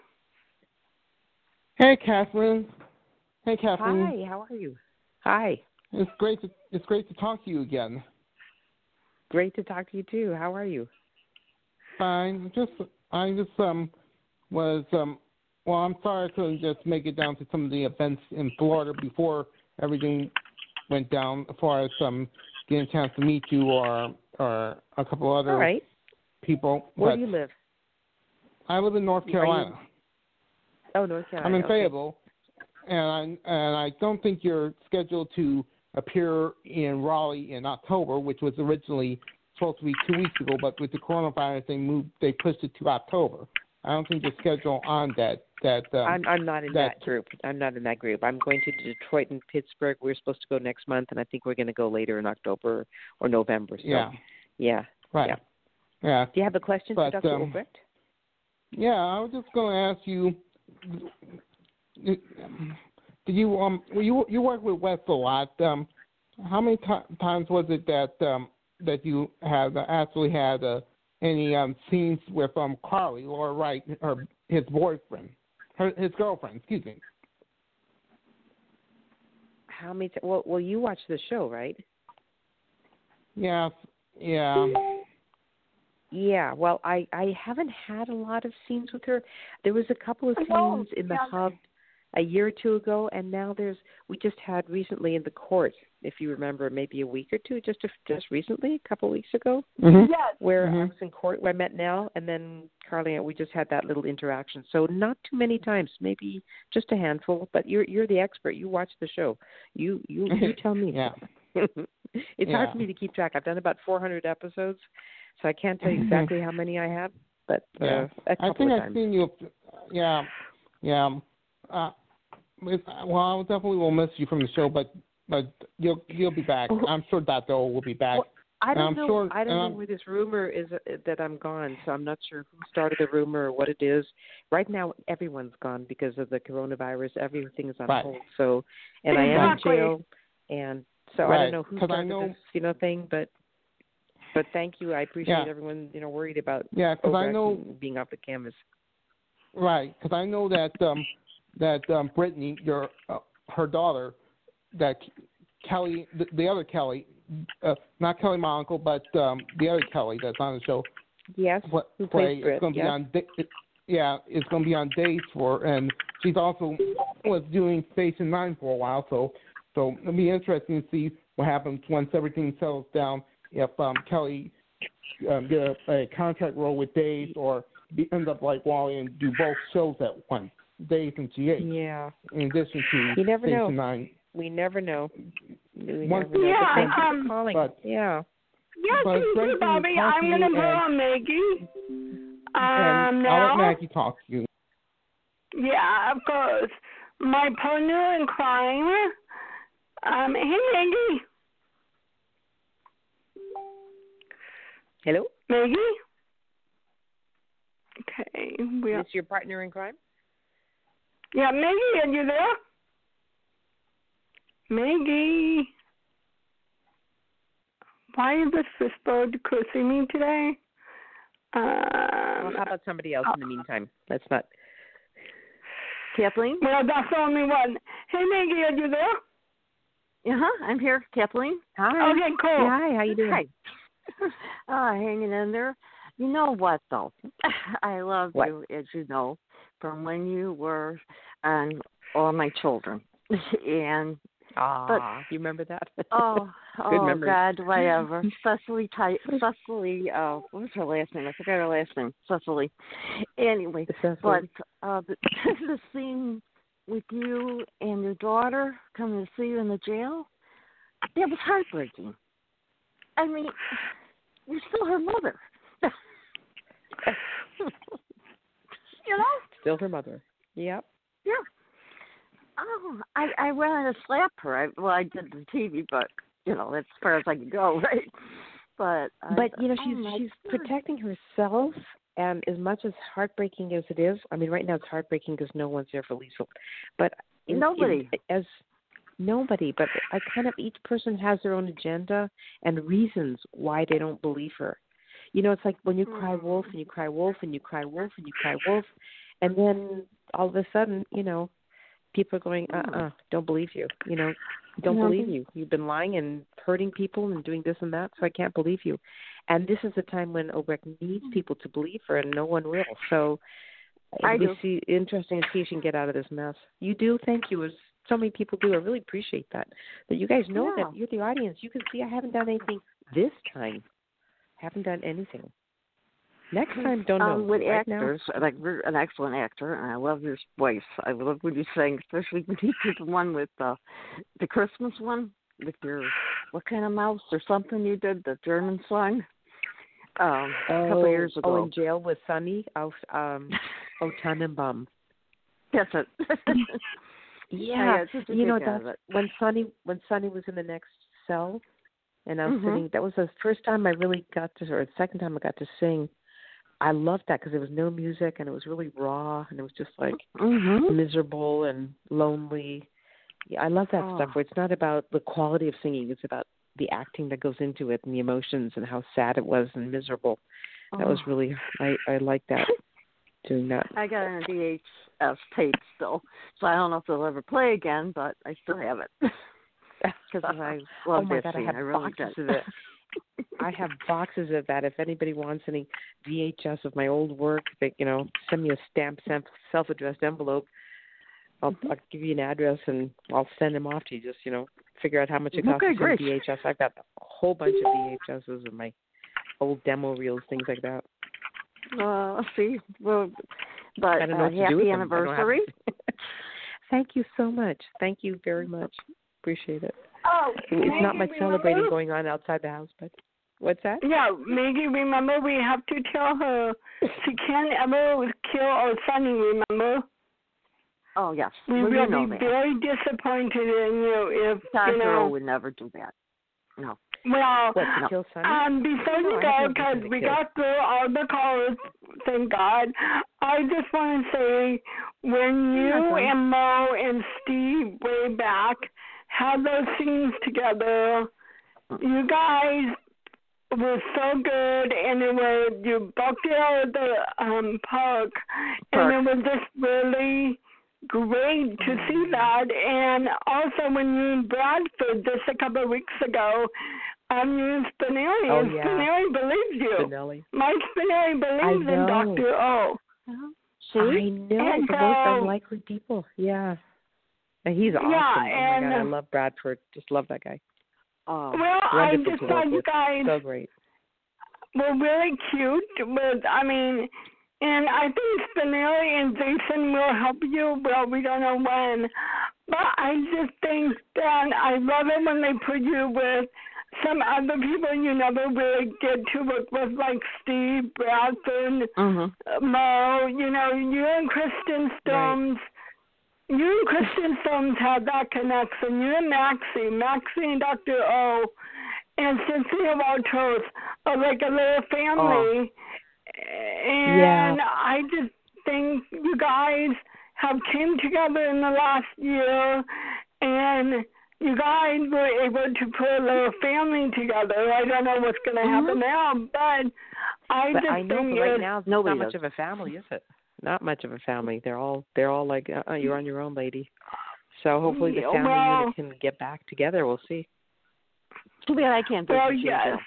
Hey, Catherine. Hey, Catherine. Hi. How are you? Hi. It's great to talk to you again. Great to talk to you too. How are you? Fine. I just was well, I'm sorry I couldn't just make it down to some of the events in Florida before everything went down, as far as getting a chance to meet you or a couple other people. Where do you live? I live in North Carolina. Oh, North Carolina. I'm in Fayetteville, and I don't think you're scheduled to appear in Raleigh in October, which was originally supposed to be 2 weeks ago, but with the coronavirus, they pushed it to October. I don't think you're scheduled on that. I'm not in that group. I'm not in that group. I'm going to Detroit and Pittsburgh. We're supposed to go next month, and I think we're going to go later in October or November. So, yeah. Right. Yeah. Do you have a question for Dr. Obrecht? Yeah, I was just going to ask you. Did you you work with Wes a lot? How many times was it that you have actually had any scenes with Carly, Laura Wright, or his boyfriend, his girlfriend? Excuse me. How many? Well, you watch the show, right? Yeah. Yeah, well, I haven't had a lot of scenes with her. There was a couple of scenes in the Hub a year or two ago, and now we just had recently in the court, if you remember, maybe a week or two, just recently, a couple of weeks ago, where I was in court, where I met Nell, and then Carly, we just had that little interaction. So not too many times, maybe just a handful. But you're the expert. You watch the show. You tell me. Yeah. It's hard for me to keep track. I've done about 400 episodes. So I can't tell you exactly how many I have, but a couple of times. I've seen you. Yeah. Well, I definitely will miss you from the show, but you'll be back. I'm sure Dr. O will be back. Well, I don't know where this rumor is that I'm gone, so I'm not sure who started the rumor or what it is. Right now, everyone's gone because of the coronavirus. Everything is on hold. So, and I am in jail, and so I don't know who started this, thing, but thank you. I appreciate everyone, worried about because I know being off the canvas. Right, because I know that Brittany, her daughter, that Kelly, the other Kelly, not Kelly, my uncle, but the other Kelly that's on the show. Yes, who plays Britt? It's going to be on. It's going to be on days and she's also was doing Station 9 for a while. So it'll be interesting to see what happens once everything settles down. If Kelly get a contract role with Days or end up like Wally and do both shows at once, Days and GH. Yeah. In addition to you never Station know. 9. We never know. Yeah. Thank you for calling. Yeah, thank you, Bobby. I'm going to put on Maggie. Now. I'll let Maggie talk to you. Yeah, of course. My partner in crime. Hey, Maggie. Hello? Maggie? Okay. Is this your partner in crime? Yeah, Maggie, are you there? Maggie. Why is this fishbird cursing me today? Well, how about somebody else in the meantime? Let's not. Kathleen? Well, that's the only one. Hey, Maggie, are you there? I'm here, Kathleen. Hi. Okay, cool. Yeah, hi, how you doing? Hi. Hanging in there. You know what, though? I love you, as you know, from when you were on All My Children. And you remember that? Oh, memory. God, whatever. Cecily, what's her last name? I forgot her last name. Cecily. Anyway, but the scene with you and your daughter coming to see you in the jail, that was heartbreaking. I mean, you're still her mother. You know? Still her mother. Yep. Yeah. Oh, I wanted to slap her. I did the TV, but, that's as far as I could go, right? But she's protecting herself, and as much as heartbreaking as it is, I mean, right now it's heartbreaking because no one's there for Lisa. But nobody. But I kind of, each person has their own agenda and reasons why they don't believe her. It's like when you cry wolf and you cry wolf and you cry wolf and you cry wolf, and then all of a sudden, people are going, don't believe you. Don't believe you. You've been lying and hurting people and doing this and that, so I can't believe you. And this is the time when Obrecht needs people to believe her, and no one will. So it'll be interesting to see if she can get out of this mess. You do? Thank you. As so many people do. I really appreciate that. That you guys know that you're the audience. You can see I haven't done anything this time. Haven't done anything. Next time, don't know. With right actors, now? like you're an excellent actor, and I love your voice. I love what you're saying, especially when you did the one with the Christmas one with your what kind of mouse or something you did, the German song. A couple of years ago. In jail with Sonny of Tannenbaum. That's it. Yeah, when Sonny was in the next cell, and I was sitting. That was the first time I really got to, or the second time I got to sing. I loved that because there was no music and it was really raw and it was just like miserable and lonely. Yeah, I love that stuff where it's not about the quality of singing; it's about the acting that goes into it and the emotions and how sad it was and miserable. That was really I like that. Doing that. I got it on a VHS tape still, so I don't know if they'll ever play again, but I still have it because I love that scene. I have boxes of it. I have boxes of that. If anybody wants any VHS of my old work, send me a stamped self-addressed envelope. I'll give you an address and I'll send them off to you. Just figure out how much it costs to send VHS. I've got a whole bunch of VHSs of my old demo reels, things like that. See, well, but I don't know what to happy do with anniversary. Thank you so much. Thank you very much. Appreciate it. Oh, it's not much celebrating going on outside the house, but what's that? Yeah, Maggie, remember we have to tell her she can't ever kill our Sonny, remember? Oh, yes. We will be very disappointed in you if, Girl would never do that. No. Well, kill Sonny? before you go, because we got through all the callers, thank God, I just want to say, when you and Mo and Steve way back had those scenes together, you guys were so good, and you bucked out of the park, and it was just really great to see that. And also when you in Bradford just a couple of weeks ago, you in Spinelli, and Spinelli believes you. Mike Spinelli believes in Dr. O. See? I know, the most unlikely people. Yeah. And he's awesome. Yeah, oh my God, I love Bradford. Just love that guy. Well, I just thought you guys so great. were really cute, and I think Spinelli and Jason will help you. Well, we don't know when. But I just think that I love it when they put you with some other people you never really get to work with, like Steve, Bradford, Mo, you and Kristen Storms. Right. You and Kristen Storms have that connection. You and Maxie and Dr. O, and Cynthia Walters are like a little family. And I just think you guys have came together in the last year, and you guys were able to put a little family together. I don't know what's going to happen now, but I think right now it's not much of a family, is it? Not much of a family. They're all like, you're on your own, lady. So hopefully the family unit can get back together. We'll see. Too bad I can't. Well, yes.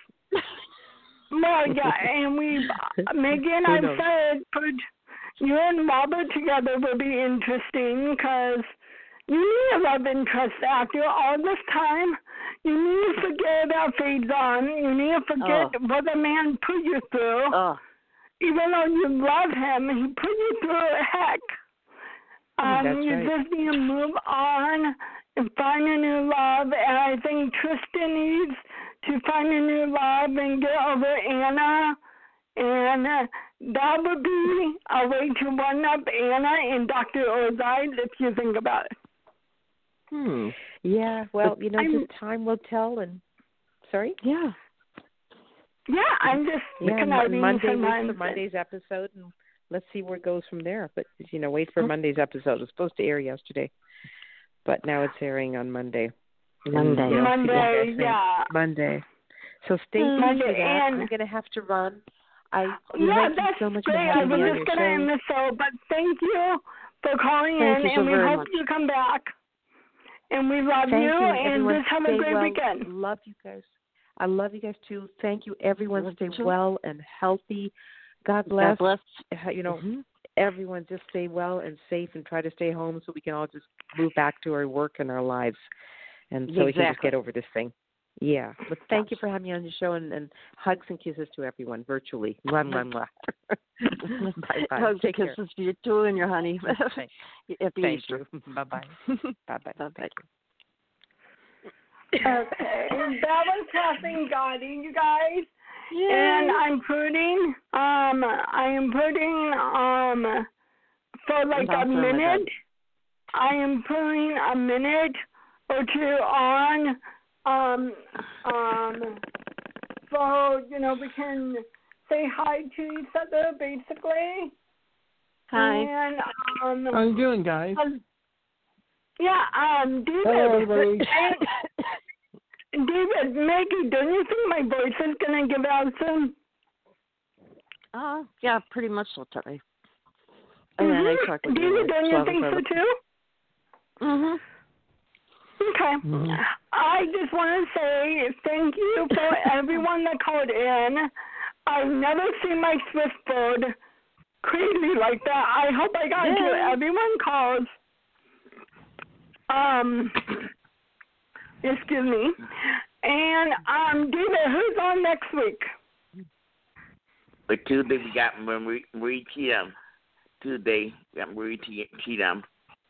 Well, yeah, and Maggie and I said, put you and Robert together will be interesting because you need a love interest after all this time. You need to forget about Fades On. You need to forget what the man put you through. Even though you love him, he put you through heck. You just need to move on and find a new love. And I think Tristan needs to find a new love and get over Anna. And that would be a way to one up Anna and Dr. Ozide if you think about it. Yeah, well, just time will tell. And sorry? Yeah. Yeah, I'm just conniving sometimes. Wait for Monday's episode, and let's see where it goes from there. But, wait for Monday's episode. It was supposed to air yesterday, but now it's airing on Monday. Monday, yeah. Monday. So stay tuned for that. I'm going to have to run. Thank you so much for having me on your show. I was just going to end the show, but thank you for calling in, and we hope you come back. And we love you, and just have a great weekend. Love you guys. I love you guys, too. Thank you, everyone. Stay well and healthy. God bless. Everyone just stay well and safe and try to stay home so we can all just move back to our work and our lives. And so we can just get over this thing. Yeah. But thank you for having me on the show, and hugs and kisses to everyone virtually. Mwah, mwah, mwah. Bye-bye. Hugs and kisses to you, too, and your honey. Thank you. Bye-bye. Bye-bye. Bye-bye. Okay. That was Kathleen Gotti, you guys. Yay. And I'm putting for like a minute. I am putting a minute or two on so we can say hi to each other basically. Hi. And how you doing, guys? David. Hello, everybody. David, Maggie, don't you think my voice is gonna give out soon? Yeah, pretty much so today. And then I talk with David, don't you think so too? Okay. I just want to say thank you for everyone that called in. I've never seen my switchboard crazy like that. I hope I got to everyone calls. Excuse me. And David, who's on next week? For Tuesday we got Marie Cheatham. Tuesday we got Marie Cheatham.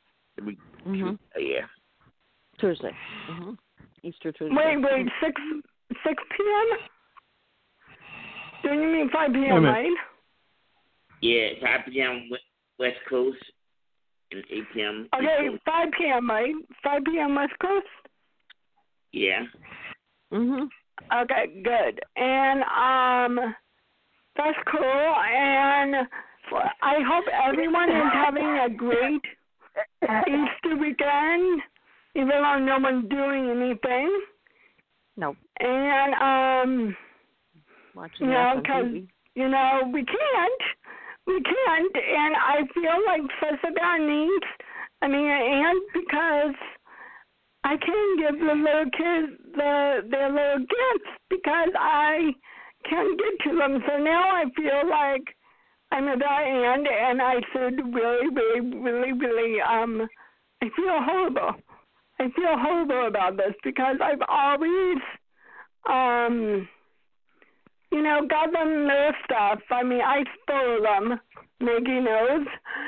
Yeah. Tuesday. Easter Tuesday. Wait, 6 p.m.? Don't you mean 5 p.m., right? Yeah, 5 p.m. West Coast and 8 p.m. Okay, 5 p.m., right? 5 p.m. West Coast? Yeah. Okay, good. And that's cool. And I hope everyone is having a great Easter weekend, even though no one's doing anything. No. And because we can't, and I feel like such a bad needs. And because I can't give the little kids their little gifts because I can't get to them. So now I feel like I'm at that end, and I should really, I feel horrible. I feel horrible about this because I've always, got them their stuff. I spoil them, Maggie knows,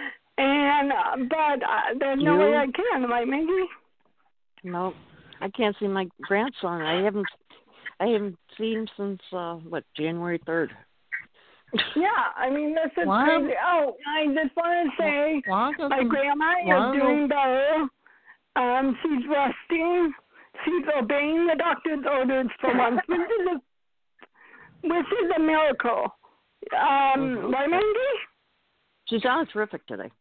but there's no way I can, right, Maggie? No, I can't see my grandson. I haven't seen him since January 3rd. Yeah, this is crazy. Oh, I just want to say my grandma is doing better. She's resting. She's obeying the doctor's orders for once, which is a miracle. Right, Mandy? She's on terrific today.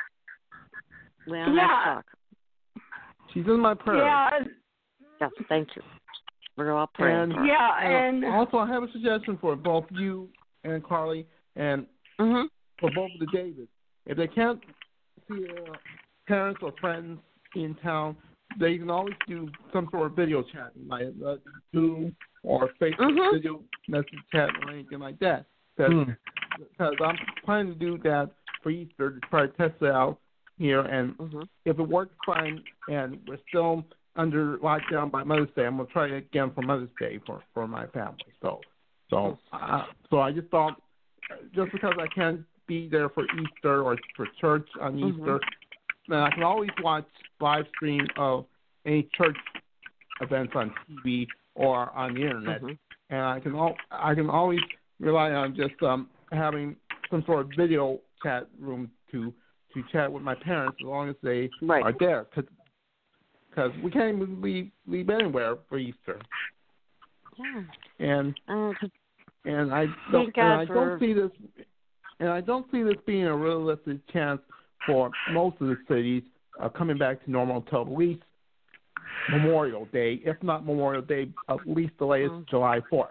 Talk. She's in my prayer. Yeah, thank you. We're all praying. And also, I have a suggestion for both you and Carly, and for both of the Davids. If they can't see parents or friends in town, they can always do some sort of video chatting, like Zoom or Facebook video message chat or anything like that. Because I'm planning to do that for Easter to try to test it out here, and if it works fine and we're still under lockdown by Mother's Day, I'm going to try it again for Mother's Day for my family. So I just thought, just because I can't be there for Easter or for church on Easter, then I can always watch live stream of any church events on TV or on the internet, and I can always rely on just having some sort of video chat room to chat with my parents as long as they are there, because we can't even leave anywhere for Easter. Yeah. And And I don't see this being a realistic chance for most of the cities coming back to normal until at least Memorial Day. If not Memorial Day, at least the latest July 4th.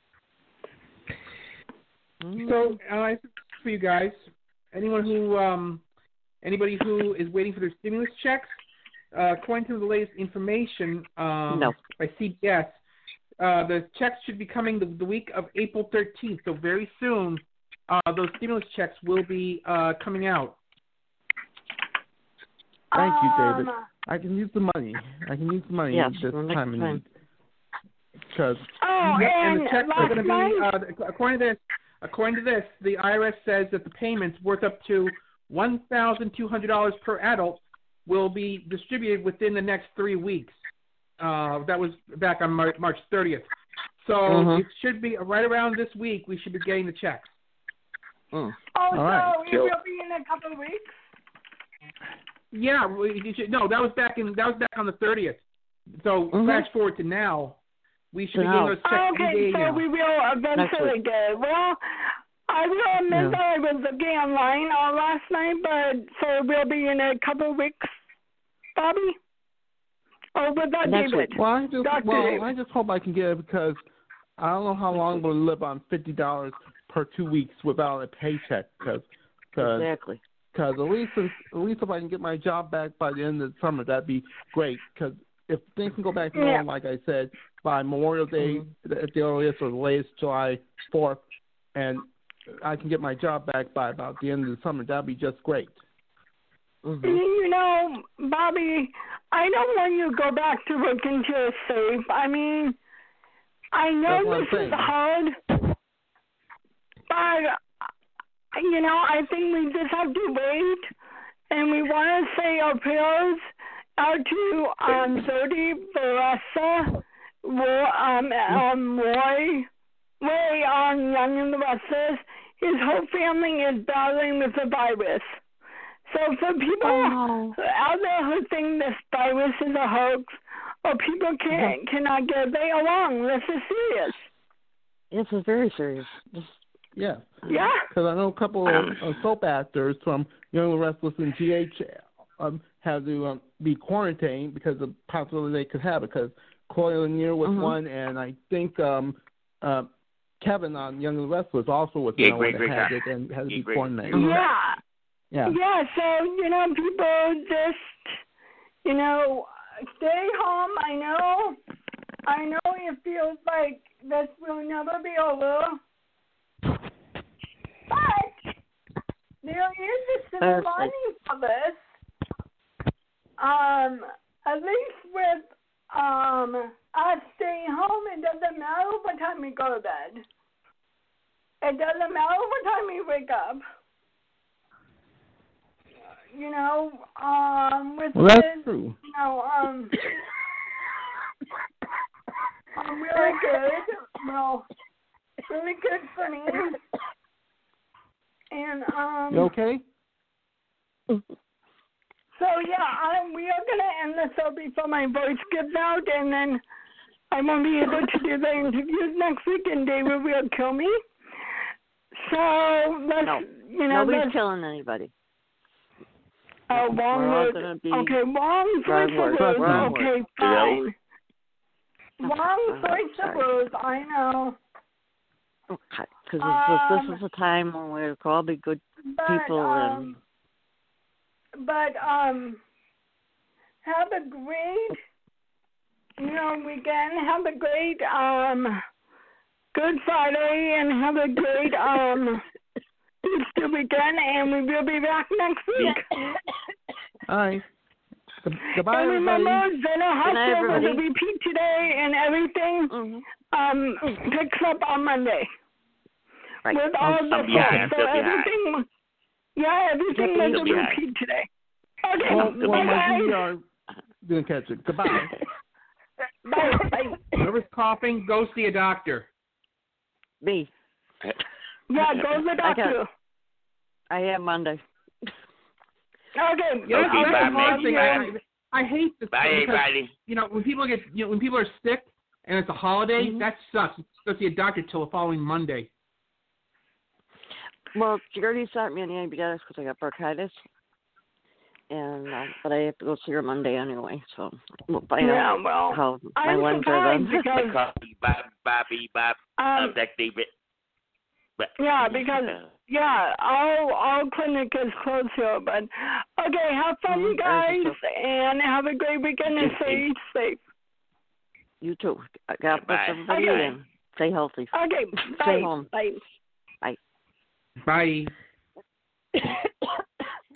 So, for you guys, anybody who is waiting for their stimulus checks, according to the latest information by CBS, the checks should be coming the week of April 13th. So very soon, those stimulus checks will be coming out. Thank you, David. I can use the money. This time of need. And the checks are going to be, according to this, the IRS says that the payments worth up to $1,200 per adult will be distributed within the next 3 weeks. That was back on March 30th. So it should be right around this week. We should be getting the checks. All right. So it will be in a couple of weeks. Yeah, that was back on the 30th. So flash forward to now, we should be getting those checks Okay, so we will eventually get it. Well, I will admit that I was looking online last night, but so it will be in a couple of weeks, Bobby? Or with that, David? I just hope I can get it because I don't know how long we'll live on $50 per 2 weeks without a paycheck. Exactly. Because at least if I can get my job back by the end of the summer, that'd be great. Because if things can go back to normal, like I said, by Memorial Day at the earliest or the latest July 4th, and I can get my job back by about the end of the summer, that'd be just great. You know, Bobby, I don't want you to go back to working till you're safe. I mean, I know this is hard, but, you know, I think we just have to wait, and we want to say our prayers out to Zodi, Vanessa, Roy, Young and the Restless. His whole family is battling with the virus. So for people out there who think this virus is a hoax, or people cannot get they along, this is serious. This is very serious. Yeah. Yeah. Because I know a couple of soap actors from Young and the Restless and GH had to be quarantined because of the possibility they could have it. Because Chloe Lanier was one, and I think Kevin on Young and the Restless also was one that had it and had to be quarantined. Yeah, so, you know, people just, you know, stay home. I know it feels like this will never be over. But there is a silver lining for this. At least with us staying home, it doesn't matter what time we go to bed. It doesn't matter what time we wake up. You know, with that's this, true. you know, really good. Well, really good for me. And you okay? So yeah, we are gonna end this up before my voice gets out, and then I won't be able to do the interviews next week, and David will kill me. So nobody's killing anybody. Wrong word. Okay, wrong choice of words. Okay, fine. Wrong choice of words. I know. Okay, because this is a time when we're probably good people. But have a great, weekend. Have a great Good Friday, and have a great Easter weekend, and we will be back next week. All right. Goodbye, and remember, everybody. Zeno Hospital will repeat today, and everything picks up on Monday. Right. With all the folks. So everything, everything was a repeat today. Okay, my didn't catch it. Goodbye. Bye. Whoever's coughing, go see a doctor. Me. Yeah, go to the doctor. I am Monday. Okay. I hate this. Bye, everybody. When people are sick and it's a holiday, that sucks. You go see a doctor till the following Monday. Well, she already sent me an antibiotics because I got bronchitis, and but I have to go see her Monday anyway, so we'll find out how my lungs are then. Bobby, that's David. Yeah, because our clinic is closed here, but okay, have fun, you guys, and have a great weekend and stay safe. You too. God bless everybody and stay healthy. Okay, stay home. Bye. Bye.